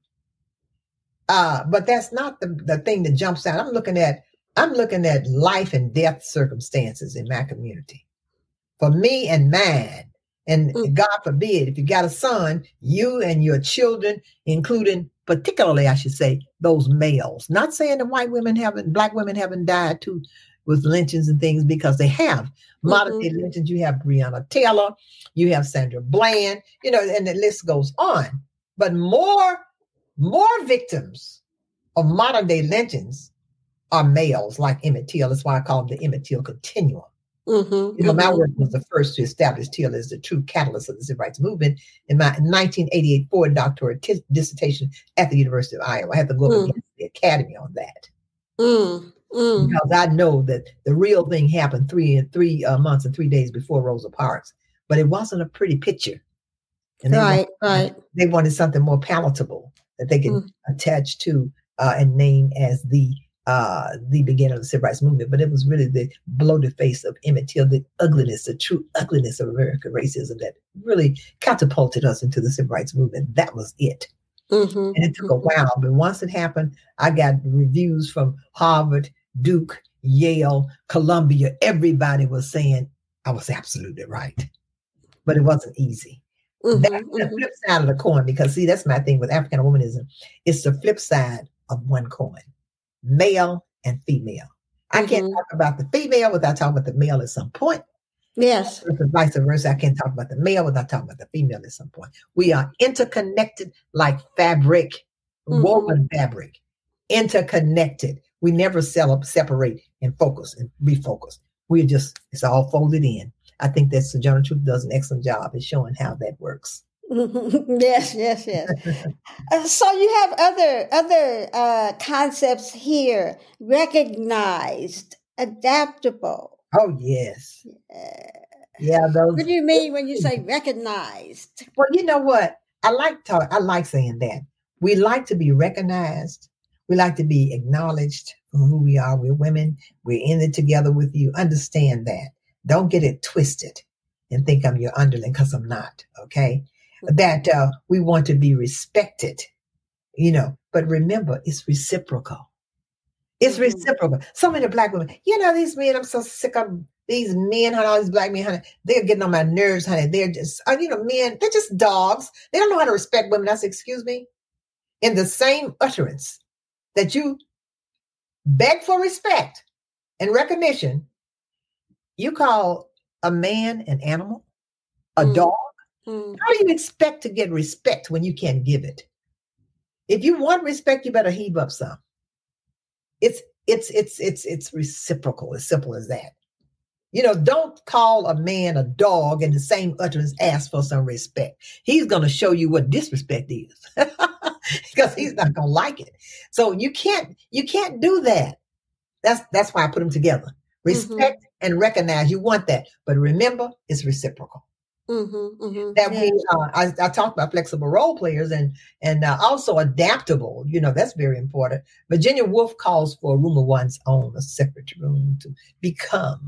Uh, but that's not the, the thing that jumps out. I'm looking at I'm looking at life and death circumstances in my community. For me and mine, and mm-hmm. God forbid, if you got a son, you and your children, including particularly, I should say, those males. Not saying that white women haven't, black women haven't died too with lynchings and things, because they have. Modern day Mhm. lynchings, you have Breonna Taylor, you have Sandra Bland, you know, and the list goes on. But more, more victims of modern day lynchings are males like Emmett Till. That's why I call him the Emmett Till continuum. Mhm. You know, my Mhm. work was the first to establish Till as the true catalyst of the civil rights movement in my nineteen eighty-eight Ford doctoral t- dissertation at the University of Iowa. I had to go up Mm. against the academy on that. Mm. Mm. Because I know that the real thing happened three and three uh, months and three days before Rosa Parks, but it wasn't a pretty picture. And they, Right. wanted, Right. they wanted something more palatable that they can Mm. attach to uh, and name as the uh, the beginning of the civil rights movement. But it was really the bloated face of Emmett Till, the ugliness, the true ugliness of American racism that really catapulted us into the civil rights movement. That was it. Mhm. And it took a while, but once it happened, I got reviews from Harvard, Duke, Yale, Columbia. Everybody was saying I was absolutely right, but it wasn't easy. Mhm. That's the Mhm. flip side of the coin, because see, that's my thing with African womanism. It's the flip side of one coin, male and female. I can't Mhm. talk about the female without talking about the male at some point. Yes. Vice versa, I can't talk about the male without talking about the female at some point. We are interconnected like fabric, Mhm. woven fabric, interconnected. We never sell, separate and focus and refocus. We're just, it's all folded in. I think that Sojourner Truth does an excellent job in showing how that works. Yes, yes, yes. Uh, so you have other other uh, concepts here: recognized, adaptable. Oh, yes. Uh, Yeah, those. what do you mean when you say recognized? Well, you know what? I like talk, I like saying that. We like to be recognized. We like to be acknowledged for who we are. We're women. We're in it together with you. Understand that. Don't get it twisted and think I'm your underling, because I'm not. Okay. That uh, we want to be respected, you know, but remember, it's reciprocal. It's Mhm. reciprocal. So many black women, you know, these men, I'm so sick of these men, honey, all these black men, honey, they're getting on my nerves, honey. They're just, uh, you know, men, they're just dogs. They don't know how to respect women. I said, excuse me, in the same utterance that you beg for respect and recognition, you call a man an animal, a Mm. dog. Mm. How do you expect to get respect when you can't give it? If you want respect, you better heave up some. It's it's it's it's it's reciprocal, as simple as that. You know, don't call a man a dog in the same utterance, ask for some respect. He's going to show you what disrespect is, because he's not going to like it. So you can't you can't do that. That's that's why I put them together. Respect mm-hmm. and recognize. You want that, but remember, it's reciprocal. Mm-hmm, mm-hmm. That Yeah. we, uh, I, I talked about flexible role players and and uh, also adaptable. You know, that's very important. Virginia Woolf calls for a room of one's own, a separate room to become.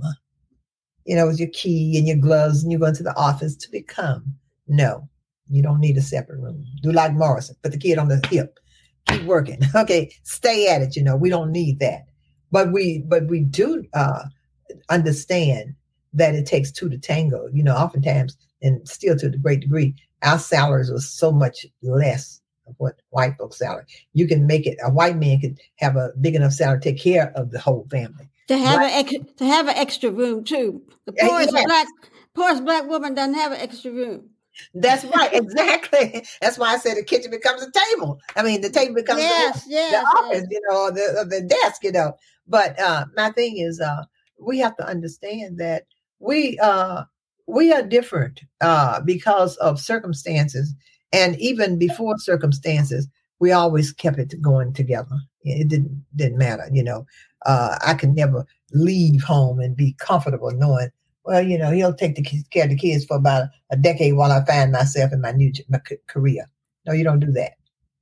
You know, with your key and your gloves, and you go into the office to become. No, you don't need a separate room. Do like Morrison, put the kid on the hip, keep working. Okay, stay at it. You know, we don't need that, but we but we do uh, understand that it takes two to tango. You know, oftentimes, and still to a great degree, our salaries are so much less of what white folks' salary. You can make it. A white man could have a big enough salary to take care of the whole family. To have black, an ex, to have an extra room too. The poorest yes. black poorest black woman doesn't have an extra room. That's right, exactly. That's why I said the kitchen becomes a table. I mean, the table becomes yes, the, yes, the office, yes. you know, or the, or the desk, you know. But uh, my thing is, uh, we have to understand that we uh, we are different uh, because of circumstances, and even before circumstances, we always kept it going together. It didn't didn't matter, you know. Uh, I could never leave home and be comfortable knowing, well, you know, he'll take the care of the kids for about a decade while I find myself in my new my career. No, you don't do that.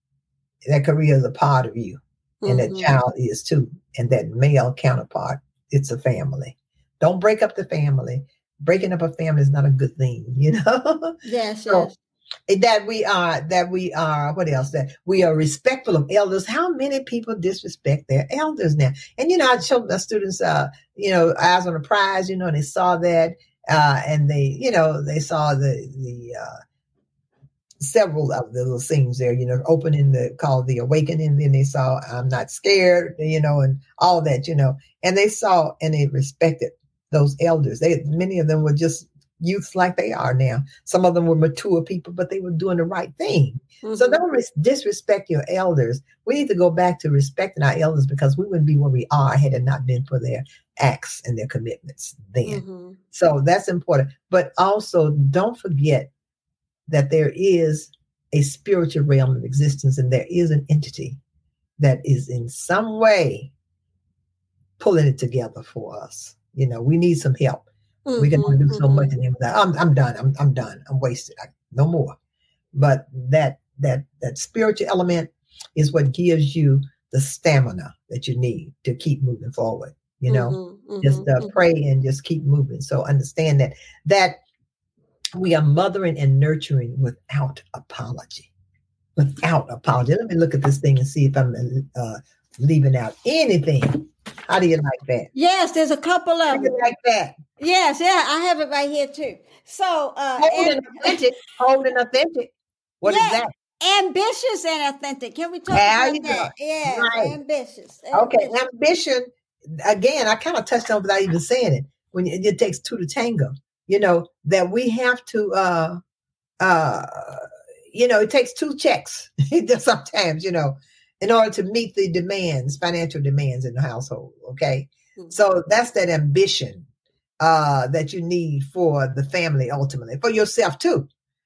That career is a part of you, and mm-hmm. that child is too, and that male counterpart. It's a family. Don't break up the family. Breaking up a family is not a good thing, you know. Yes, so, yes. That we are, that we are, what else? That we are respectful of elders. How many people disrespect their elders now? And, you know, I showed my students, uh, you know, Eyes on the Prize, you know, and they saw that, uh, and they, you know, they saw the, the, uh, several of the little scenes there, you know, opening the called The Awakening. Then they saw I'm Not Scared, you know, and all that, you know, and they saw and they respected those elders. They, many of them were just youths like they are now. Some of them were mature people, but they were doing the right thing. Mm-hmm. So don't res- disrespect your elders. We need to go back to respecting our elders, because we wouldn't be where we are had it not been for their acts and their commitments then. Mm-hmm. So that's important. But also don't forget that there is a spiritual realm of existence, and there is an entity that is in some way pulling it together for us. You know, we need some help. Mm-hmm, we can only do so mm-hmm. much in him. I'm I'm done. I'm I'm done. I'm wasted. I, no more. But that that that spiritual element is what gives you the stamina that you need to keep moving forward. You know, mm-hmm, mm-hmm, just uh, mm-hmm. pray and just keep moving. So understand that that we are mothering and nurturing without apology. Without apology. Let me look at this thing and see if I'm uh, leaving out anything. How do you like that? Yes, there's a couple of How do you like that? Yes, yeah, I have it right here too. So, uh, hold and, and authentic, hold and authentic. What yeah, is that? Ambitious and authentic. Can we talk there about that? Yeah, right. ambitious, ambitious. Okay, ambition. Again, I kind of touched on without even saying it. When it, it takes two to tango, you know that we have to. Uh, uh, you know, it takes two checks sometimes. You know, in order to meet the demands, financial demands in the household. Okay, mm-hmm. So that's that ambition. Uh, that you need for the family, ultimately for yourself too.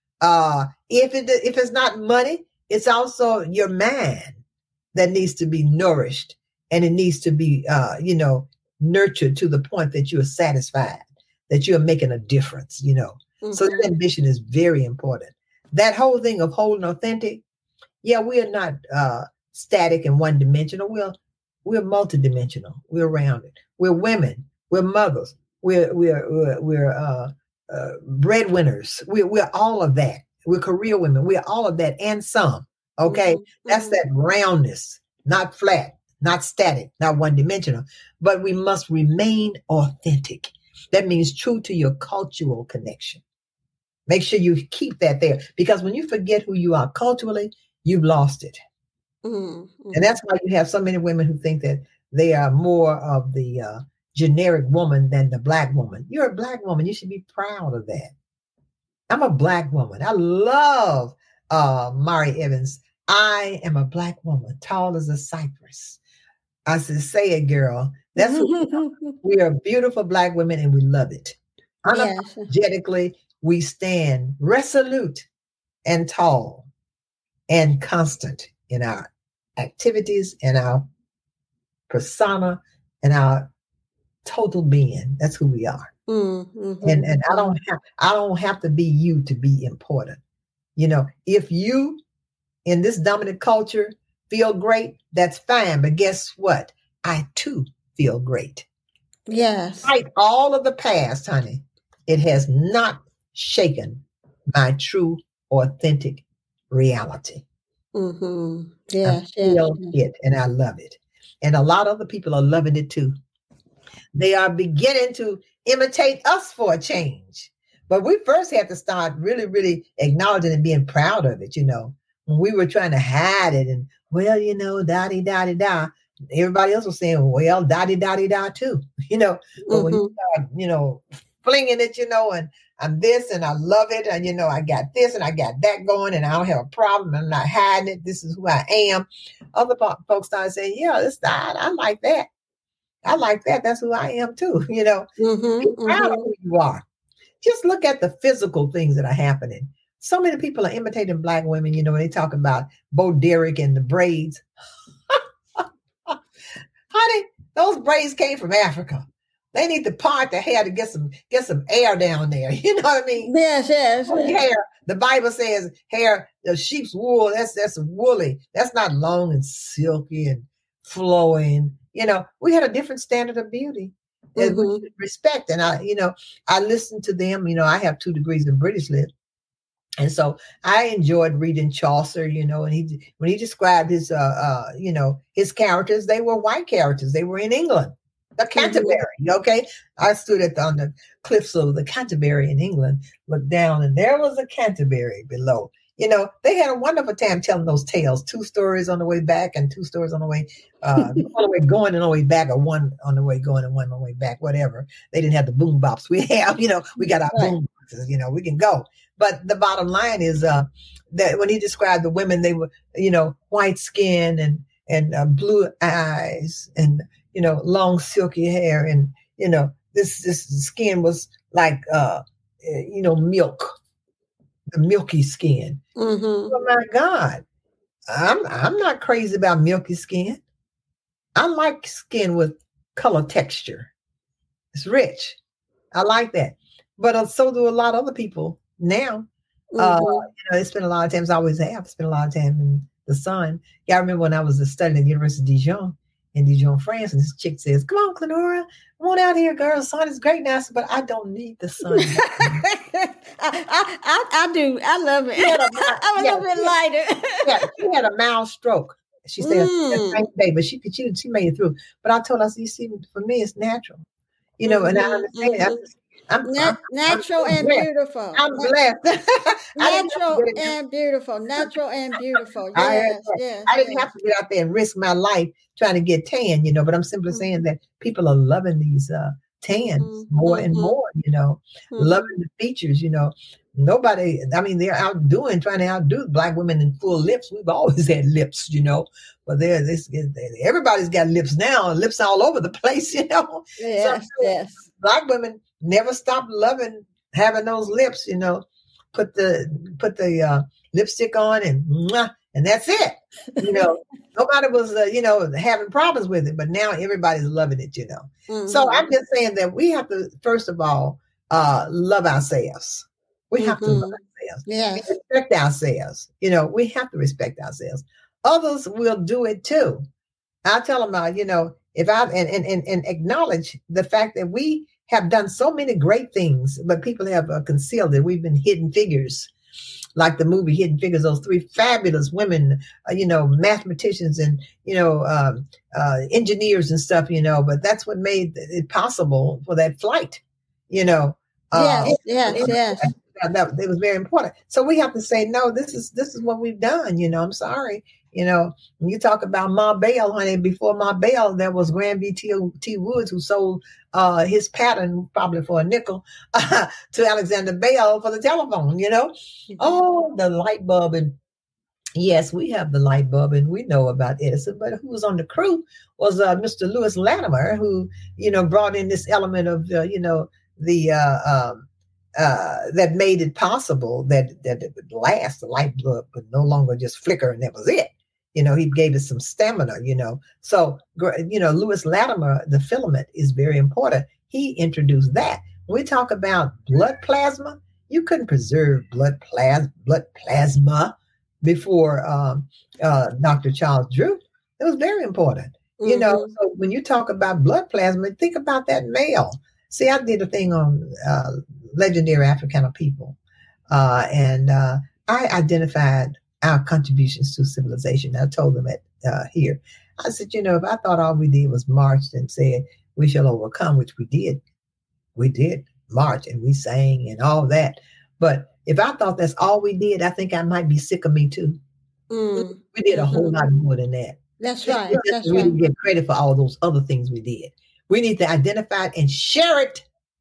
Uh, if it if it's not money, it's also your mind that needs to be nourished, and it needs to be, uh, you know, nurtured to the point that you are satisfied, that you are making a difference. You know, mm-hmm. So that ambition is very important. That whole thing of holding authentic, yeah, we are not uh, static and one dimensional. We're we're multidimensional. We're rounded. We're women. We're mothers. We're we're we're, we're uh, uh, breadwinners. We're we're all of that. We're career women. We're all of that and some. Okay, mm-hmm. That's that roundness, not flat, not static, not one dimensional. But we must remain authentic. That means true to your cultural connection. Make sure you keep that there, because when you forget who you are culturally, you've lost it. Mm-hmm. And that's why you have so many women who think that they are more of the uh, generic woman than the Black woman. You're a Black woman. You should be proud of that. I'm a Black woman. I love uh, Mari Evans. I am a Black woman, tall as a cypress. I said, say it, girl. That's what we are. We are beautiful Black women, and we love it. Unapologetically, yes. We stand resolute and tall and constant in our activities and our persona and our total being. That's who we are. Mm-hmm. And and I don't have I don't have to be you to be important. You know, if you in this dominant culture feel great, that's fine. But guess what? I too feel great. Yes. Despite all of the past, honey, it has not shaken my true, authentic reality. Mm-hmm. Yes, I feel yes. it and I love it. And a lot of other people are loving it too. They are beginning to imitate us for a change. But we first had to start really, really acknowledging and being proud of it, you know. When we were trying to hide it and, well, you know, da-di-da-di-da, everybody else was saying, well, da-di-da-di-da too, you know. But mm-hmm. when you start, you know, flinging it, you know, and I'm this and I love it. And, you know, I got this and I got that going and I don't have a problem. I'm not hiding it. This is who I am. Other folks started saying, yeah, this, I, I like that. I like that. That's who I am too. You know, mm-hmm, be proud mm-hmm. of who you are. Just look at the physical things that are happening. So many people are imitating Black women. You know, they talk about Bo Derek and the braids. Honey, those braids came from Africa. They need to part the hair to get some get some air down there. You know what I mean? Yes, yes. yes. Hair. The Bible says hair, the sheep's wool. That's that's woolly. That's not long and silky and flowing. You know, we had a different standard of beauty that mm-hmm. we should respect. And I, you know, I listened to them. You know, I have two degrees in British lit. And so I enjoyed reading Chaucer, you know, and he, when he described his, uh, uh, you know, his characters, they were white characters. They were in England, the Canterbury. Mm-hmm. Okay. I stood at the, on the cliffs of the Canterbury in England, looked down and there was a Canterbury below. You know, they had a wonderful time telling those tales. Two stories on the way back and two stories on the way, uh, on the way going and on the way back, or one on the way going and one on the way back, whatever. They didn't have the boom bops. We have, you know, we got our right. boom boxes, you know, we can go. But the bottom line is uh, that when he described the women, they were, you know, white skin and, and uh, blue eyes and, you know, long silky hair. And, you know, this, this skin was like, uh, you know, milk. The milky skin. Mm-hmm. Oh my God. I'm I'm not crazy about milky skin. I like skin with color texture. It's rich. I like that. But uh, so do a lot of other people now. Mm-hmm. Uh, you know, they spend a lot of time, I always have spent a lot of time in the sun. Yeah, I remember when I was studying at the University of Dijon, in Dijon, France, and this chick says, "Come on, Clenora, come on out here, girl. The sun is great now," but I don't need the sun. I, I, I, I do. I love it. A, I'm a yeah, little bit lighter. Yeah, she had a mild stroke. She said mm. that same day, but she could she, she made it through. But I told her, "You see, for me, it's natural, you know." Mm-hmm, and I understand. Mm-hmm. I'm, Na- I'm, natural I'm and blessed. beautiful. I'm blessed. Natural and beautiful. Natural and beautiful. Yes, I, had, yes. I didn't yes. have to get out there and risk my life trying to get tan, you know, but I'm simply mm-hmm. saying that people are loving these uh, tans mm-hmm. more and more, you know, mm-hmm. loving the features, you know. Nobody, I mean, they're outdoing, trying to outdo black women in full lips. We've always had lips, you know, but they're, this, everybody's got lips now, and lips all over the place, you know. Yes, so, yes. Black women never stopped loving having those lips, you know. Put the put the uh, lipstick on and mwah, and that's it. You know, nobody was uh, you know having problems with it, but now everybody's loving it. You know, mm-hmm. So I'm just saying that we have to first of all uh, love ourselves. We have mm-hmm. to love ourselves. Yeah, respect ourselves. You know, we have to respect ourselves. Others will do it too. I tell them, uh, you know, if I and, and and and acknowledge the fact that we have done so many great things, but people have uh, concealed it. We've been hidden figures, like the movie Hidden Figures, those three fabulous women, uh, you know, mathematicians and, you know, um, uh, engineers and stuff, you know, but that's what made it possible for that flight, you know. Uh, yes, yes, yes. That, that, that was very important. So we have to say, no, this is this is what we've done, you know, I'm sorry. You know, when you talk about Ma Bell, honey, before Ma Bell, there was Granby T. T. Woods, who sold uh, his pattern probably for a nickel uh, to Alexander Bell for the telephone, you know. Mm-hmm. Oh, the light bulb. And yes, we have the light bulb and we know about Edison, but who was on the crew was uh, Mister Lewis Latimer, who, you know, brought in this element of, uh, you know, the uh, um, uh, that made it possible that, that it would last. The light bulb would no longer just flicker and that was it. You know, he gave us some stamina, you know. So, you know, Lewis Latimer, the filament is very important. He introduced that. When we talk about blood plasma, you couldn't preserve blood, plas- blood plasma before um, uh, Doctor Charles Drew. It was very important. Mm-hmm. You know, so when you talk about blood plasma, think about that male. See, I did a thing on uh, legendary Africana people, uh, and uh, I identified our contributions to civilization. I told them at uh, here, I said, you know, if I thought all we did was march and said we shall overcome, which we did, we did march and we sang and all that. But if I thought that's all we did, I think I might be sick of me too. Mm. We did a whole lot more than that. That's right. That's we right. didn't get credit for all those other things we did. We need to identify it and share it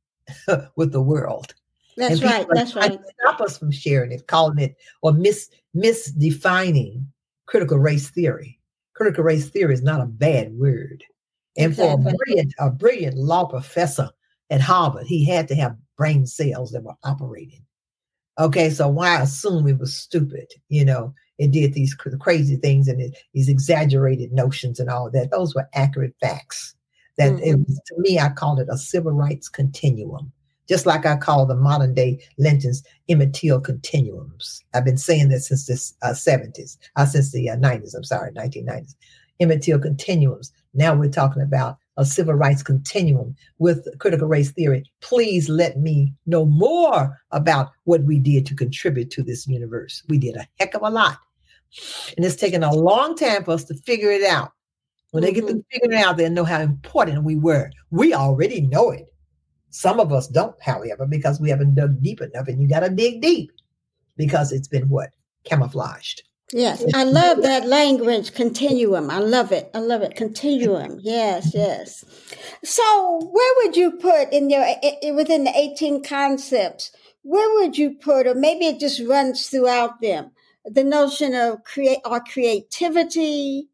with the world. That's right. That's right. Stop us from sharing it, calling it, or mis misdefining critical race theory. Critical race theory is not a bad word. And exactly. for a brilliant, a brilliant law professor at Harvard, he had to have brain cells that were operating. Okay, so why assume it was stupid? You know, it did these cr- crazy things and it, these exaggerated notions and all that. Those were accurate facts. That mm-hmm. it was, to me, I call it a civil rights continuum. Just like I call the modern day lynchings Emmett Till continuums. I've been saying that since the uh, seventies, uh, since the uh, nineties, I'm sorry, nineteen nineties. Emmett Till continuums. Now we're talking about a civil rights continuum with critical race theory. Please let me know more about what we did to contribute to this universe. We did a heck of a lot. And it's taken a long time for us to figure it out. When mm-hmm. they get to figure it out, they'll know how important we were. We already know it. Some of us don't, however, because we haven't dug deep enough, and you got to dig deep because it's been what? camouflaged. Yes, I love that language, continuum. I love it. I love it. Continuum. Yes, yes. So, where would you put in your within the eighteen concepts? Where would you put, or maybe it just runs throughout them, the notion of create our creativity,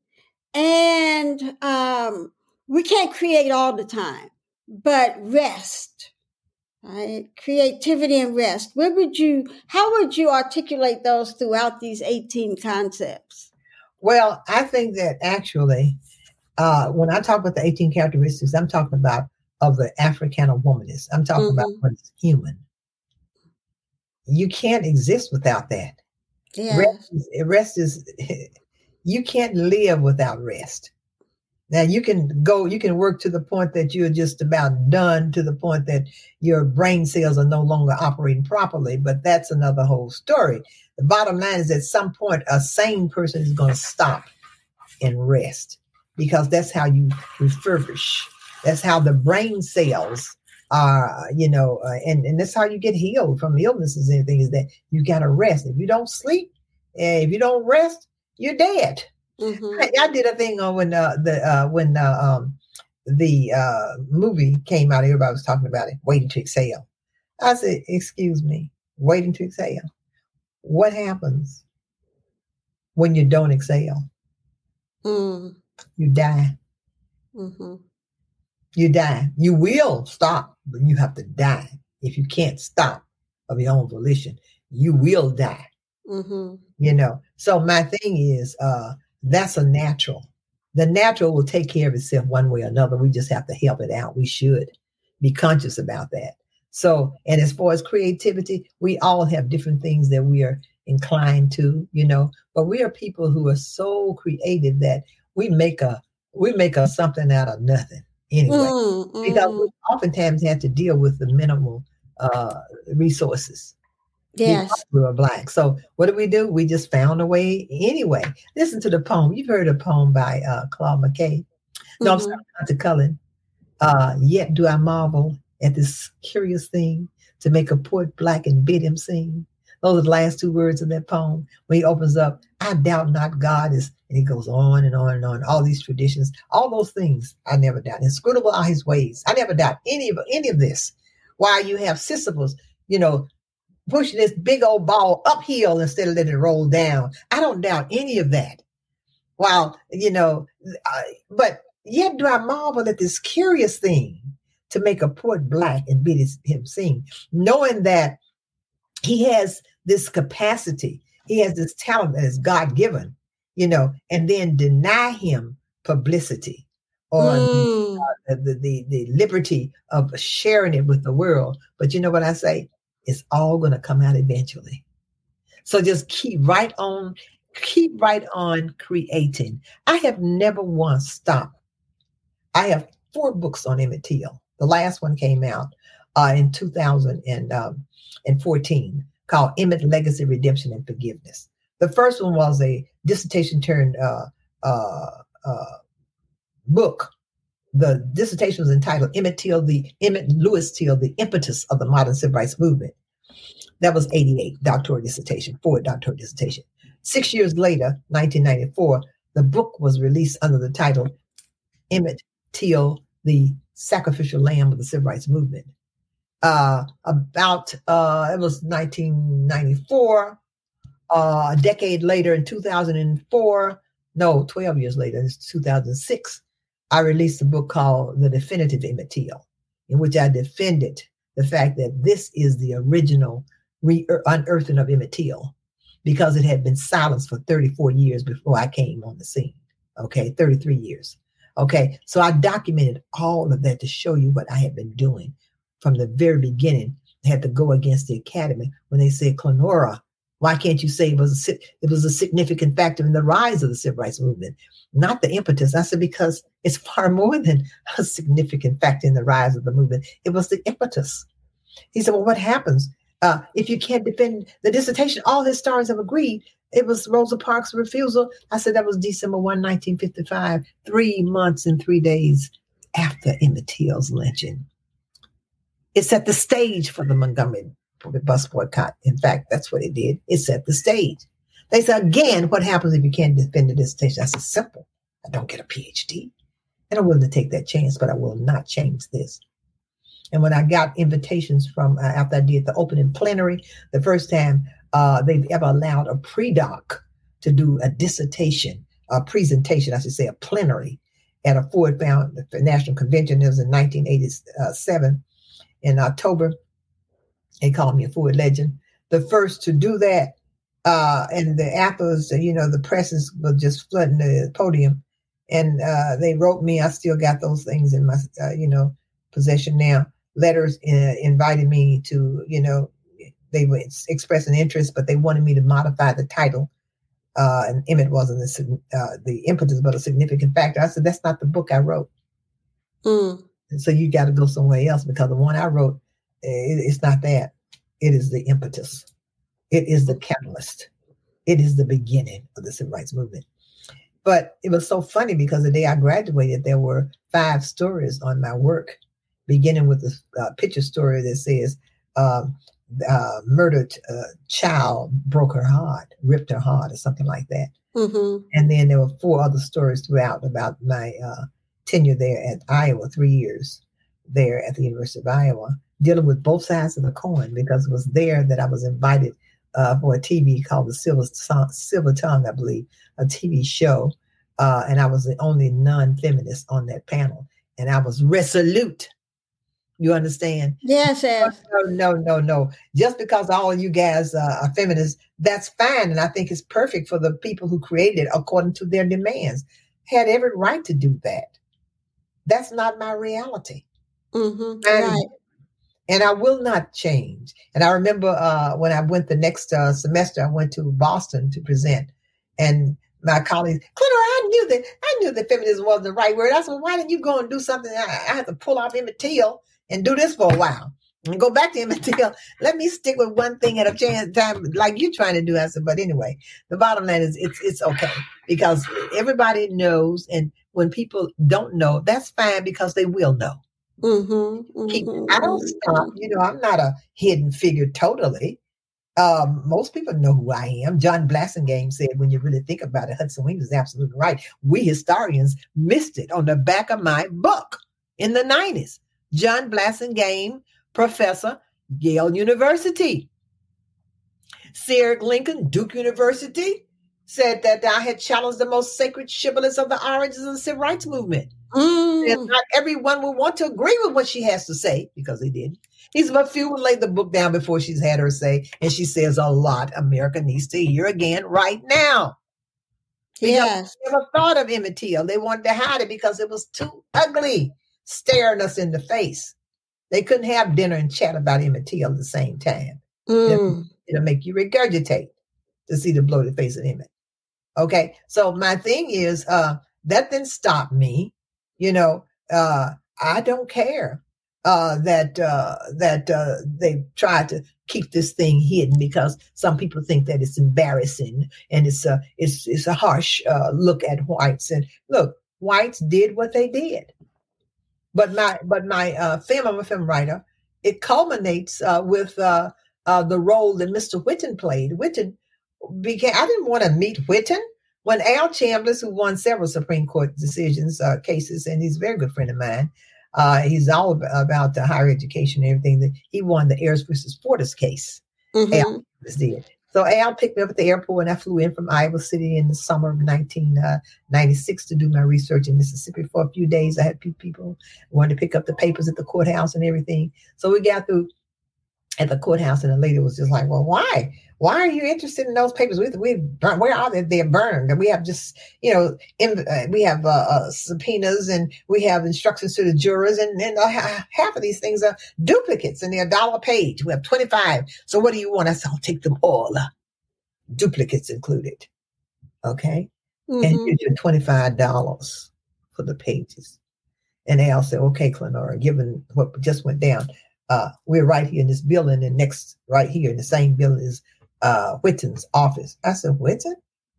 and um, we can't create all the time, but rest. Right? Creativity and rest. Where would you, how would you articulate those throughout these eighteen concepts? Well, I think that actually, uh, when I talk about the eighteen characteristics, I'm talking about of the Africana womanist. I'm talking mm-hmm. about what is human. You can't exist without that. Yeah. Rest is, rest is, you can't live without rest. Now you can go, you can work to the point that you're just about done, to the point that your brain cells are no longer operating properly, but that's another whole story. The bottom line is at some point, a sane person is going to stop and rest, because that's how you refurbish. That's how the brain cells are, you know, uh, and, and that's how you get healed from illnesses and anything, is that you got to rest. If you don't sleep, uh, if you don't rest, you're dead. Mm-hmm. I, I did a thing on when uh, the uh, when uh, um, the uh, movie came out. Everybody was talking about it. Waiting to Exhale. I said, "Excuse me, Waiting to Exhale. What happens when you don't exhale? Mm. You die. Mm-hmm. You die. You will stop, but you have to die. If you can't stop of your own volition, you will die. Mm-hmm. You know. So my thing is." Uh, That's a natural. The natural will take care of itself one way or another. We just have to help it out. We should be conscious about that. So, and as far as creativity, we all have different things that we are inclined to, you know, but we are people who are so creative that we make a, we make a something out of nothing anyway, mm-hmm. because we oftentimes have to deal with the minimal uh, resources. Yes. We were Black. So what do we do? We just found a way anyway. Listen to the poem. You've heard a poem by uh, Claude McKay. No, mm-hmm. I'm sorry, Hunter Cullen. Uh, Yet do I marvel at this curious thing, to make a poet Black and bid him sing. Those are the last two words of that poem. When he opens up, I doubt not God is, and he goes on and on and on. All these traditions, all those things, I never doubt. Inscrutable are his ways. I never doubt any of any of this. Why you have Sisyphus, you know, pushing this big old ball uphill instead of letting it roll down. I don't doubt any of that. While, you know, uh, but yet do I marvel at this curious thing, to make a poet Black and bid his, him sing, knowing that he has this capacity, he has this talent that is God-given, you know, and then deny him publicity or mm. the, the, the, the liberty of sharing it with the world. But you know what I say? It's all going to come out eventually. So just keep right on, keep right on creating. I have never once stopped. I have four books on Emmett Till. The last one came out uh, in two thousand fourteen called Emmett Legacy, Redemption, and Forgiveness. The first one was a dissertation turned uh, uh, uh, book. The dissertation was entitled Emmett Till, the Emmett Lewis Till, the Impetus of the Modern Civil Rights Movement. That was eighty-eight, doctoral dissertation, Ford doctoral dissertation. Six years later, nineteen ninety-four, the book was released under the title Emmett Till, the Sacrificial Lamb of the Civil Rights Movement. Uh, about, uh, it was nineteen ninety-four, uh, a decade later in two thousand four, no, twelve years later, it's two thousand six, I released a book called The Definitive Emmett Till, in which I defended the fact that this is the original re- unearthing of Emmett Till, because it had been silenced for thirty-four years before I came on the scene. Okay, thirty-three years. Okay, so I documented all of that to show you what I had been doing from the very beginning. I had to go against the Academy when they said, Clenora, why can't you say it was a, it was a significant factor in the rise of the civil rights movement, not the impetus? I said, because it's far more than a significant factor in the rise of the movement. It was the impetus. He said, well, what happens uh, if you can't defend the dissertation? All historians have agreed it was Rosa Parks' refusal. I said, that was December first, nineteen fifty-five, three months and three days after Emmett Till's lynching. It set the stage for the Montgomery bus boycott. In fact, that's what it did. It set the stage. They said, again, what happens if you can't defend a dissertation? I said, simple. I don't get a P H D. And I'm willing to take that chance, but I will not change this. And when I got invitations from, uh, after I did the opening plenary, the first time uh, they've ever allowed a pre-doc to do a dissertation, a presentation, I should say, a plenary at a Ford Found National Convention. It was in nineteen eighty-seven in October. They called me a Ford legend. The first to do that, uh, and the apples, you know, the presses were just flooding the podium. And uh, they wrote me, I still got those things in my, uh, you know, possession now, letters uh, inviting me to, you know, they were expressing interest, but they wanted me to modify the title. Uh, and Emmett wasn't the, uh, the impetus, but a significant factor. I said, that's not the book I wrote. Mm. And so you got to go somewhere else, because the one I wrote, it, it's not that. It is the impetus. It is the catalyst. It is the beginning of the civil rights movement. But it was so funny, because the day I graduated, there were five stories on my work, beginning with the uh, picture story that says, um, uh, murdered uh, child broke her heart, ripped her heart, or something like that. Mm-hmm. And then there were four other stories throughout about my uh, tenure there at Iowa, three years there at the University of Iowa, dealing with both sides of the coin, because it was there that I was invited uh, for a T V called the Silver, Silver Tongue, I believe, a T V show. Uh, and I was the only non-feminist on that panel. And I was resolute. You understand? Yes, yes. No, no, no, no. Just because all of you guys uh, are feminists, that's fine. And I think it's perfect for the people who created it according to their demands. Had every right to do that. That's not my reality. Mm-hmm. And, right. and I will not change. And I remember uh, when I went the next uh, semester, I went to Boston to present. And my colleagues, Clinton, I knew that I knew that feminism wasn't the right word. I said, why didn't you go and do something? I, I had to pull off Emmett Till and do this for a while and go back to Emmett Till. Let me stick with one thing at a chance time, like you're trying to do. I said, but anyway, the bottom line is it's it's okay, because everybody knows, and when people don't know, that's fine, because they will know. Mm-hmm, mm-hmm, Keep, I don't stop. You know, I'm not a hidden figure totally. Um, most people know who I am. John Blassingame said, when you really think about it, Hudson Wing is absolutely right. We historians missed it on the back of my book in the nineties. John Blassingame, professor, Yale University. Sarah Lincoln, Duke University, said that I had challenged the most sacred shibboleths of the origins of the civil rights movement. Mm. And not everyone will want to agree with what she has to say, because they did. He's a few will lay the book down before she's had her say, and she says a lot America needs to hear again right now. Yes. They never thought of Emmett Till. They wanted to hide it because it was too ugly, staring us in the face. They couldn't have dinner and chat about Emmett Till at the same time. Mm. It'll make you regurgitate to see the bloated face of Emmett. Okay, so my thing is, uh, that didn't stop me. You know, uh, I don't care uh, that uh, that uh, they tried to keep this thing hidden, because some people think that it's embarrassing and it's a it's it's a harsh uh, look at whites. And look, whites did what they did. But my but my uh, film, I'm a film writer. It culminates uh, with uh, uh, the role that Mister Whitten played. Whitten began. I didn't want to meet Whitten. When Al Chambliss, who won several Supreme Court decisions, uh, cases, and he's a very good friend of mine, uh, he's all about, about the higher education and everything. That he won the Ayers versus Portis case. Mm-hmm. Al did. So Al picked me up at the airport, and I flew in from Iowa City in the summer of nineteen ninety-six to do my research in Mississippi for a few days. I had people wanted to pick up the papers at the courthouse and everything. So we got through at the courthouse, and the lady was just like, well, why? Why are you interested in those papers? We, we burn, where are they? They're burned. And we have just, you know, in, uh, we have uh, uh, subpoenas, and we have instructions to the jurors, and, and uh, half of these things are duplicates, and they're a dollar a page. We have twenty-five. So what do you want? I said, I'll take them all. Duplicates included. Okay. Mm-hmm. And here's your twenty-five dollars for the pages. And Al said, okay, Clenora, given what just went down, uh, we're right here in this building, and next right here in the same building is uh, Whitten's office. I said, Whitten?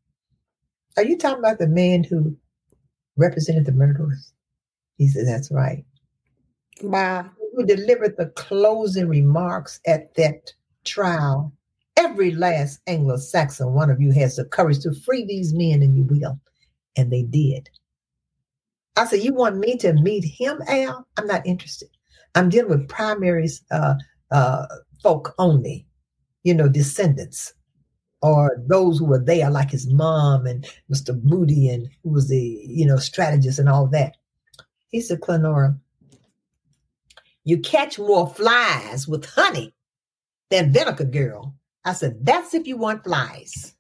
Are you talking about the man who represented the murderers? He said, that's right. Wow. Who delivered the closing remarks at that trial. Every last Anglo-Saxon one of you has the courage to free these men, and you will. And they did. I said, you want me to meet him, Al? I'm not interested. I'm dealing with primary uh, uh, folk only, you know, descendants, or those who were there, like his mom and Mister Moody, and who was the, you know, strategist and all that. He said, Clenora, you catch more flies with honey than vinegar, girl. I said, that's if you want flies.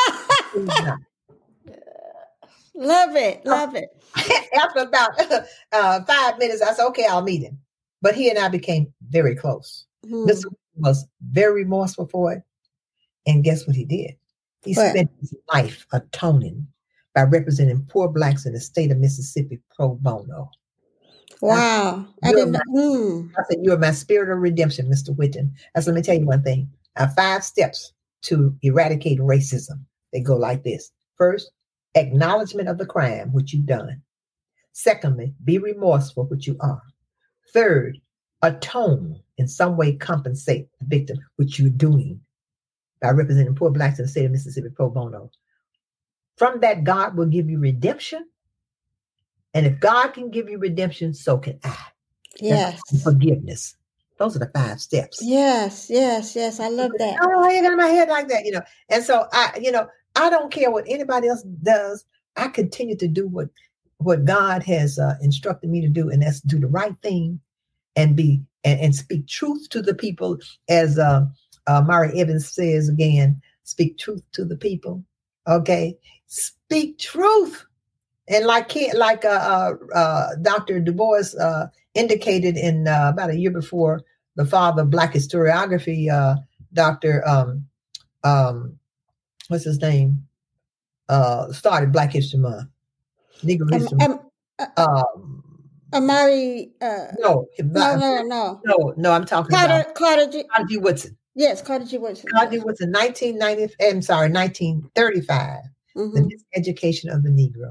Love it. Love it. After about uh, five minutes, I said, okay, I'll meet him. But he and I became very close. Hmm. Mister was very remorseful for it. And guess what he did? He What? spent his life atoning by representing poor blacks in the state of Mississippi pro bono. Wow. I, I You're didn't know. my, Mm. I said, you're my spirit of redemption, Mister Whitten. I said, let me tell you one thing. I have five steps to eradicate racism. They go like this. First, acknowledgement of the crime, which you've done. Secondly, be remorseful, which you are. Third, atone, in some way compensate the victim, which you're doing by representing poor blacks in the state of Mississippi pro bono. From that, God will give you redemption. And if God can give you redemption, so can I. Yes. That's forgiveness. Those are the five steps. Yes, yes, yes. I love that. Oh, I got my head like that, you know. And so I, you know, I don't care what anybody else does. I continue to do what, what God has uh, instructed me to do, and that's do the right thing and be and, and speak truth to the people, as uh, uh, Mari Evans says again. Speak truth to the people. Okay, speak truth. And like like uh, uh, uh, Doctor Du Bois uh, indicated in uh, about a year before, the father of Black historiography, uh, Doctor um, um, what's his name, uh, started Black History Month, Negro History Um, Month. um, Um, Amari. Uh, no, no, no, no. no, no. I'm talking Carter, about Carter G. Carter G. Woodson. Yes, Carter G. Woodson. Carter G. Woodson, nineteen ninety. I'm sorry, nineteen thirty-five. Mm-hmm. The Miseducation of the Negro.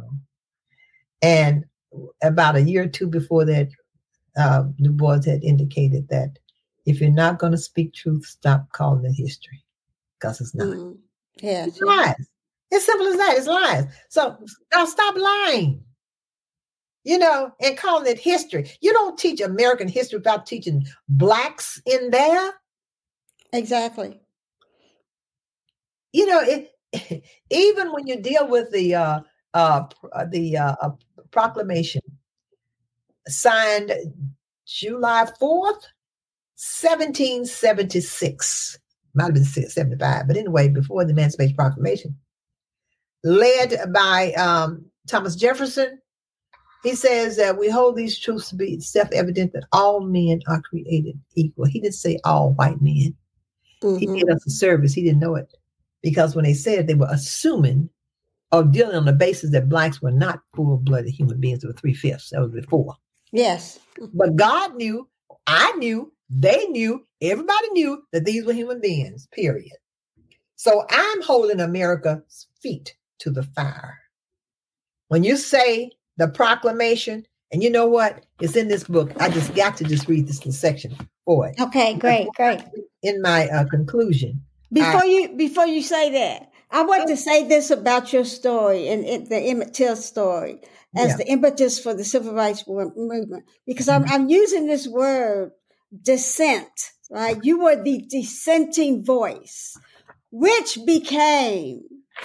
And about a year or two before that, uh, Du Bois had indicated that if you're not going to speak truth, stop calling it history, because it's not. Mm. Yes, It's lies. It's simple as that. It's lies. So now stop lying, you know, and calling it history. You don't teach American history without teaching blacks in there. exactly. You know, it, even when you deal with the uh, uh, the uh, uh, proclamation signed July fourth, seventeen seventy-six, might have been seventy-five, but anyway, before the Emancipation Proclamation, led by um, Thomas Jefferson. He says that we hold these truths to be self-evident that all men are created equal. He didn't say all white men. Mm-hmm. He did us a service. He didn't know it, because when they said it, they were assuming or dealing on the basis that blacks were not full-blooded human beings. There were three-fifths. That was before. Yes. But God knew, I knew, they knew, everybody knew that these were human beings, period. So I'm holding America's feet to the fire. When you say the proclamation, and you know what? It's in this book. I just got to just read this little section for it. Okay, great, great. In my uh, conclusion. Before I, you before you say that, I want to say this about your story and, and the Emmett Till story as yeah. the impetus for the civil rights movement, because I'm, I'm using this word dissent, right? You were the dissenting voice, which became,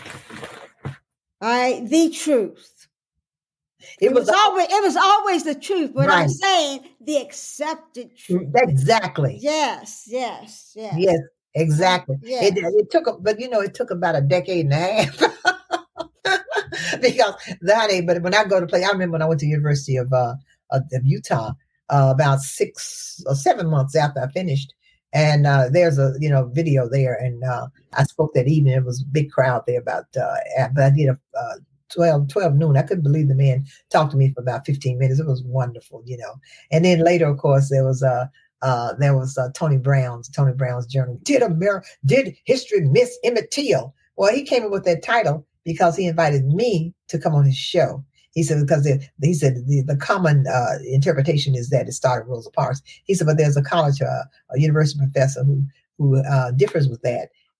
right, the truth. It, it was, was always it was always the truth, but right. I'm saying the accepted truth. Exactly. Yes, yes, yes. Yes. Exactly. Yeah. It, it took, a, but you know, it took about a decade and a half because that. But when I go to play, I remember when I went to the University of uh, of Utah uh, about six or seven months after I finished, and uh, there's a you know video there, and uh, I spoke that evening. It was a big crowd there. About, uh, but I did a uh, twelve, twelve noon. I couldn't believe the man talked to me for about fifteen minutes. It was wonderful, you know. And then later, of course, there was a. Uh, Uh, there was uh, Tony Brown's, Tony Brown's journal. Did America, did history miss Emmett Till? Well, he came up with that title because he invited me to come on his show. He said, because the, he said the, the common uh, interpretation is that it started Rosa Parks. He said, but there's a college, uh, a university professor who, who uh, differs with that.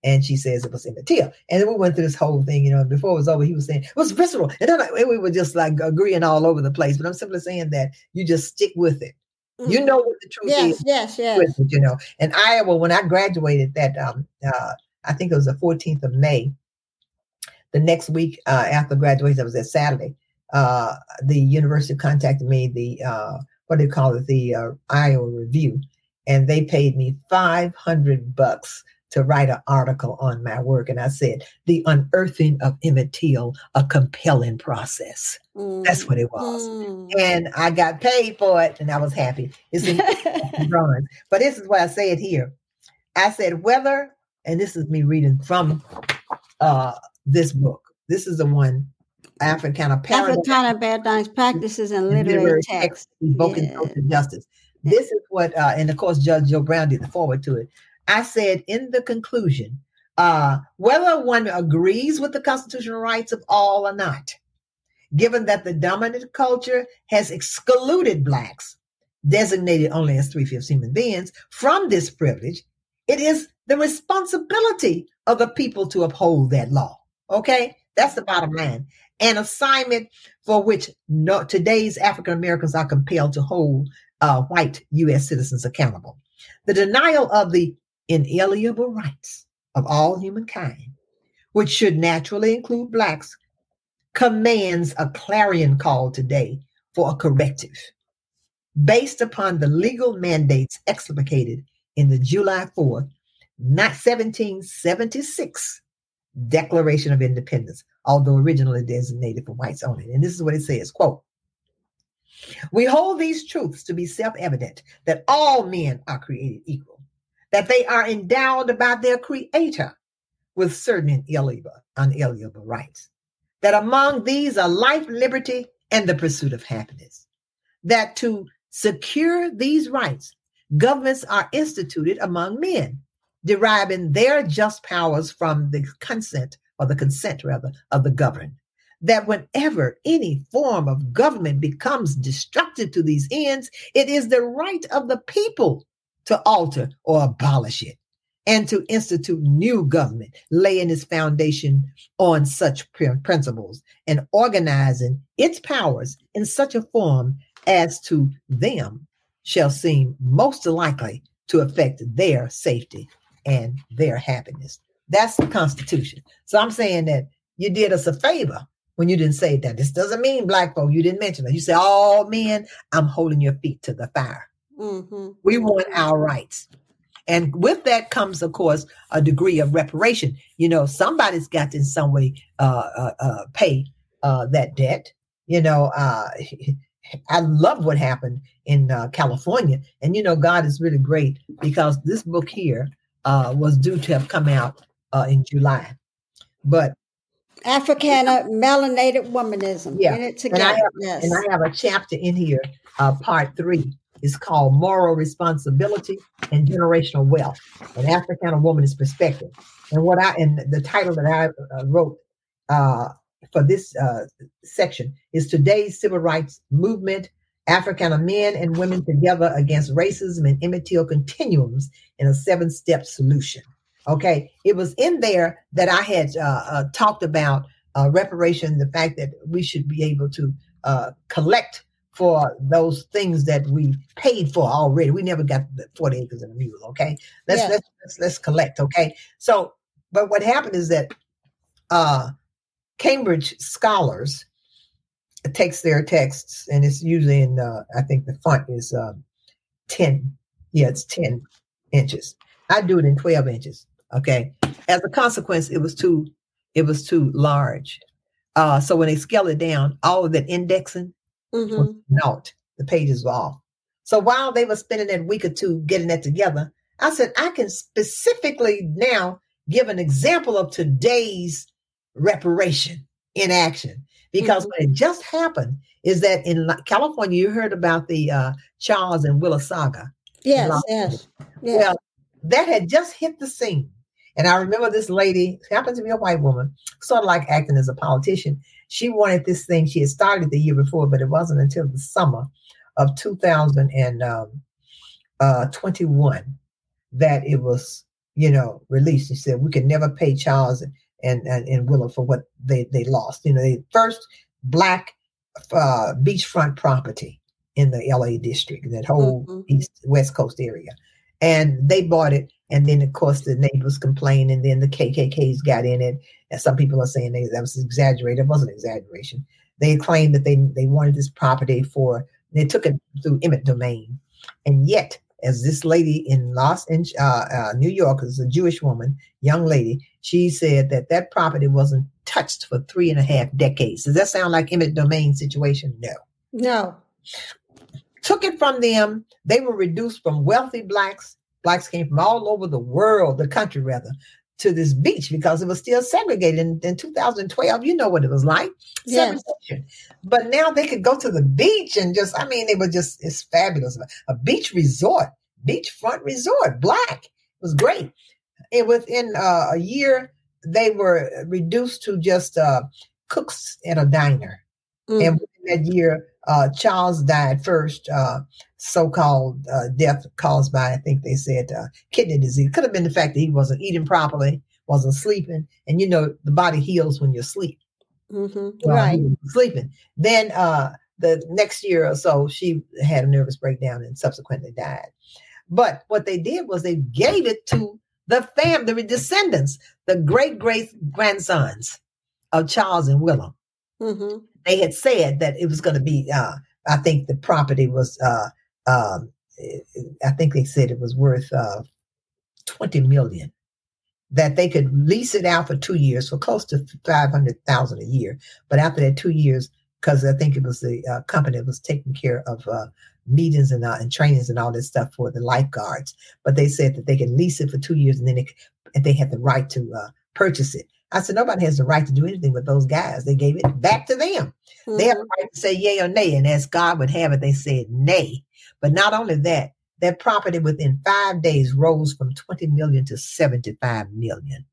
And she says it was Emmett Till. And then we went through this whole thing, you know, before it was over, he was saying, it was visceral. And then I, and we were just like agreeing all over the place. But I'm simply saying that you just stick with it. Mm-hmm. You know what the truth yes, is. Yes, yes, yes. You know, and Iowa, when I graduated that, um, uh, I think it was the fourteenth of May, the next week uh, after graduation, that was that Saturday, uh, the university contacted me, the, uh, what do you call it, the uh, Iowa Review, and they paid me five hundred bucks to write an article on my work. And I said, The Unearthing of Emmett Till, a compelling process. Mm. That's what it was. Mm. And I got paid for it, and I was happy. It's in bronze. But this is what I said here. I said, whether, and this is me reading from uh, this book. This is the one, Africana Paradigm. Africana Paradigms, Practices, and Literary, literary Text. Evoking yeah. Social Justice. This is what, uh, and of course, Judge Joe Brown did the forward to it. I said in the conclusion, uh, whether one agrees with the constitutional rights of all or not, given that the dominant culture has excluded Blacks, designated only as three-fifths human beings, from this privilege, it is the responsibility of the people to uphold that law. Okay? That's the bottom line. An assignment for which no, today's African Americans are compelled to hold uh, white U S citizens accountable. The denial of the inalienable rights of all humankind, which should naturally include Blacks, commands a clarion call today for a corrective based upon the legal mandates explicated in the July fourth, seventeen seventy-six Declaration of Independence, although originally designated for whites only. And this is what it says, quote, we hold these truths to be self-evident that all men are created equal, that they are endowed by their creator with certain inalienable, unalienable rights, that among these are life, liberty, and the pursuit of happiness, that to secure these rights, governments are instituted among men, deriving their just powers from the consent, or the consent rather, of the governed, that whenever any form of government becomes destructive to these ends, it is the right of the people to alter or abolish it, and to institute new government, laying its foundation on such principles and organizing its powers in such a form as to them shall seem most likely to affect their safety and their happiness. That's the Constitution. So I'm saying that you did us a favor when you didn't say that. This doesn't mean Black folk. You didn't mention it. You say, all men, I'm holding your feet to the fire. Mm-hmm. We want our rights. And with that comes, of course, a degree of reparation. You know, somebody's got to in some way uh, uh, uh, pay uh, that debt. You know, uh, I love what happened in uh, California. And, you know, God is really great, because this book here uh, was due to have come out uh, in July. But Africana Melanated Womanism. Yeah. In it together. And I have, yes. and I have a chapter in here, uh, part three. It's called Moral Responsibility and Generational Wealth, an Africana Womanist Perspective. And what I, and the title that I uh, wrote uh, for this uh, section is Today's Civil Rights Movement, Africana Men and Women Together Against Racism and Emmett Till Continuums in a Seven-Step Solution. Okay. It was in there that I had uh, uh, talked about uh, reparation, the fact that we should be able to uh, collect for those things that we paid for already. We never got the forty acres and a mule. Okay. Let's, yes. let's, let's, let's collect. Okay. So, but what happened is that uh, Cambridge scholars takes their texts, and it's usually in, uh, I think the font is uh, ten. Yeah, it's ten inches. I do it in twelve inches. Okay. As a consequence, it was too, it was too large. Uh, so when they scale it down, all of that indexing, mm-hmm. was not, the pages were off. So while they were spending that week or two getting that together, I said, I can specifically now give an example of today's reparation in action. Because mm-hmm. what had just happened is that in California, you heard about the uh, Charles and Willa saga. Yes, yes, yes. Well, that had just hit the scene. And I remember this lady, happened to be a white woman, sort of like acting as a politician. She wanted this thing. She had started the year before, but it wasn't until the summer of two thousand twenty-one that it was you know, released. He said, we could never pay Charles and, and, and, and Willow for what they, they lost. You know, the first black uh, beachfront property in the L A district, that whole mm-hmm. east, west coast area. And they bought it. And then, of course, the neighbors complained, and then the K K Ks got in it. And some people are saying they, that was exaggerated. It wasn't exaggeration. They claimed that they, they wanted this property for, they took it through eminent domain. And yet, as this lady in Los in uh, uh, New York, is a Jewish woman, young lady, she said that that property wasn't touched for three and a half decades. Does that sound like eminent domain situation? No. No. Took it from them. They were reduced from wealthy blacks. Blacks came from all over the world, the country rather, to this beach because it was still segregated. In, in two thousand twelve, you know what it was like. Yes. But now they could go to the beach and just, I mean, they were just, it's fabulous. A beach resort, beachfront resort, black. It was great. And within uh, a year, they were reduced to just uh, cooks at a diner. Mm. And within that year, uh, Charles died first, uh, so-called uh, death caused by, I think they said, uh, kidney disease. Could have been the fact that he wasn't eating properly, wasn't sleeping. And, you know, the body heals when you sleep. Mm-hmm. Right. Sleeping. Then uh, the next year or so, she had a nervous breakdown and subsequently died. But what they did was they gave it to the fam, the descendants, the great-great-grandsons of Charles and Willow. Mm-hmm. They had said that it was going to be, uh, I think the property was, uh, um, I think they said it was worth uh, twenty million dollars. That they could lease it out for two years for close to five hundred thousand dollars a year. But after that two years, because I think it was the uh, company that was taking care of uh, meetings and, uh, and trainings and all this stuff for the lifeguards. But they said that they could lease it for two years and then they, and they had the right to uh, purchase it. I said, nobody has the right to do anything with those guys. They gave it back to them. Mm-hmm. They have the right to say yay or nay. And as God would have it, they said nay. But not only that, that property within five days rose from twenty million to seventy-five million.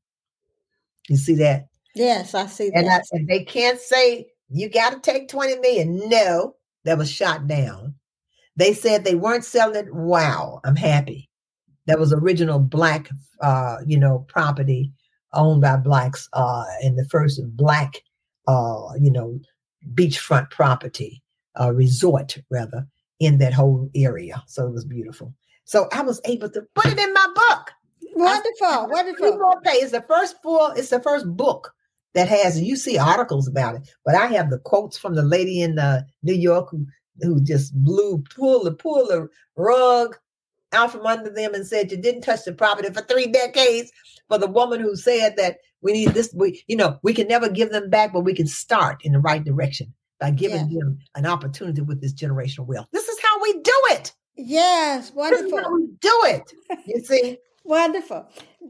You see that? Yes, I see that. And, I, and they can't say, you got to take twenty million. No, that was shot down. They said they weren't selling it. Wow, I'm happy. That was original black, uh, you know, property owned by blacks uh, in the first black, uh, you know, beachfront property, uh, resort rather, in that whole area. So it was beautiful. So I was able to put it in my book. Wonderful, I, wonderful. More pages. It's the first full, it's the first book that has, you see articles about it, but I have the quotes from the lady in uh, New York who, who just blew, pulled the, pulled the rug out from under them and said, you didn't touch the property for three decades. For the woman who said that we need this, we, you know, we can never give them back, but we can start in the right direction by giving yeah. them an opportunity with this generational wealth. This is how we do it. Yes, wonderful. This is how we do it. You see? Wonderful.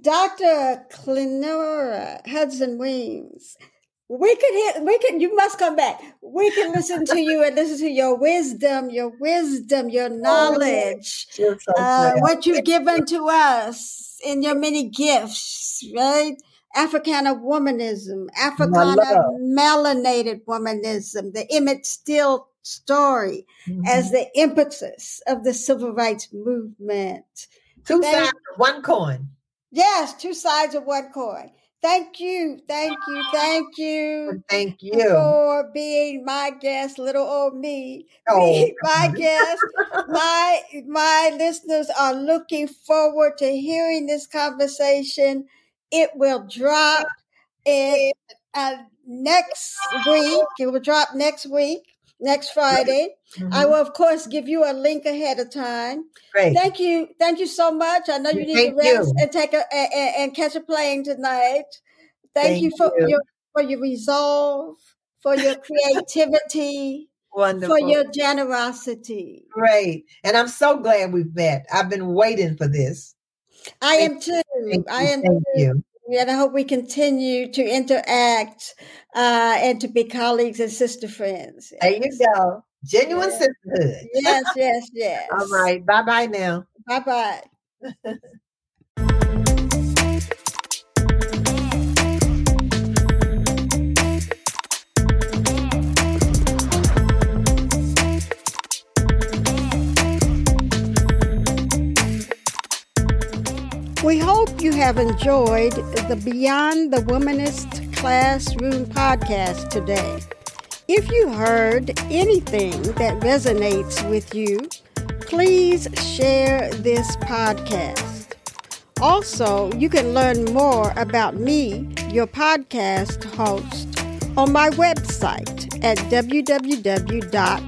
Doctor Clenora Hudson Weems, we could hear, we can, you must come back. We can listen to you and listen to your wisdom, your wisdom, your knowledge, oh, so uh, what you've given to us in your many gifts, right? Africana womanism, Africana melanated womanism, the Emmett Till story mm-hmm. as the impetus of the civil rights movement. Two Thank, sides of one coin. Yes, two sides of one coin. Thank you, thank you, thank you. Thank you. For being my guest, little old me. Oh, being my guest. my, my listeners are looking forward to hearing this conversation. It will drop in, uh, next week. It will drop next week, next Friday. Mm-hmm. I will, of course, give you a link ahead of time. Great. Thank you. Thank you so much. I know you need Thank to rest you. and take a and, and catch a plane tonight. Thank, Thank you for you. your for your resolve, for your creativity, Wonderful. for your generosity. Great. And I'm so glad we've met. I've been waiting for this. I Thank am too. Thank I am Thank too. you. And I hope we continue to interact uh, and to be colleagues and sister friends. There you go. Genuine yes. sisterhood. Yes, yes, yes. All right. Bye-bye now. Bye-bye. We hope hope you have enjoyed the Beyond the Womanist Classroom podcast today. If you heard anything that resonates with you, please share this podcast. Also, you can learn more about me, your podcast host, on my website at w w w dot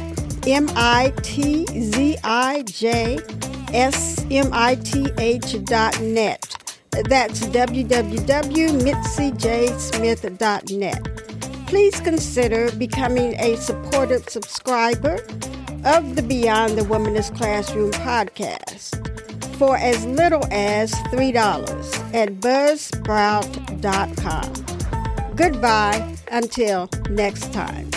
mitzijsmith dot net. That's w w w dot mitzi j smith dot net. Please consider becoming a supported subscriber of the Beyond the Womanist Classroom podcast for as little as three dollars at buzzsprout dot com. Goodbye until next time.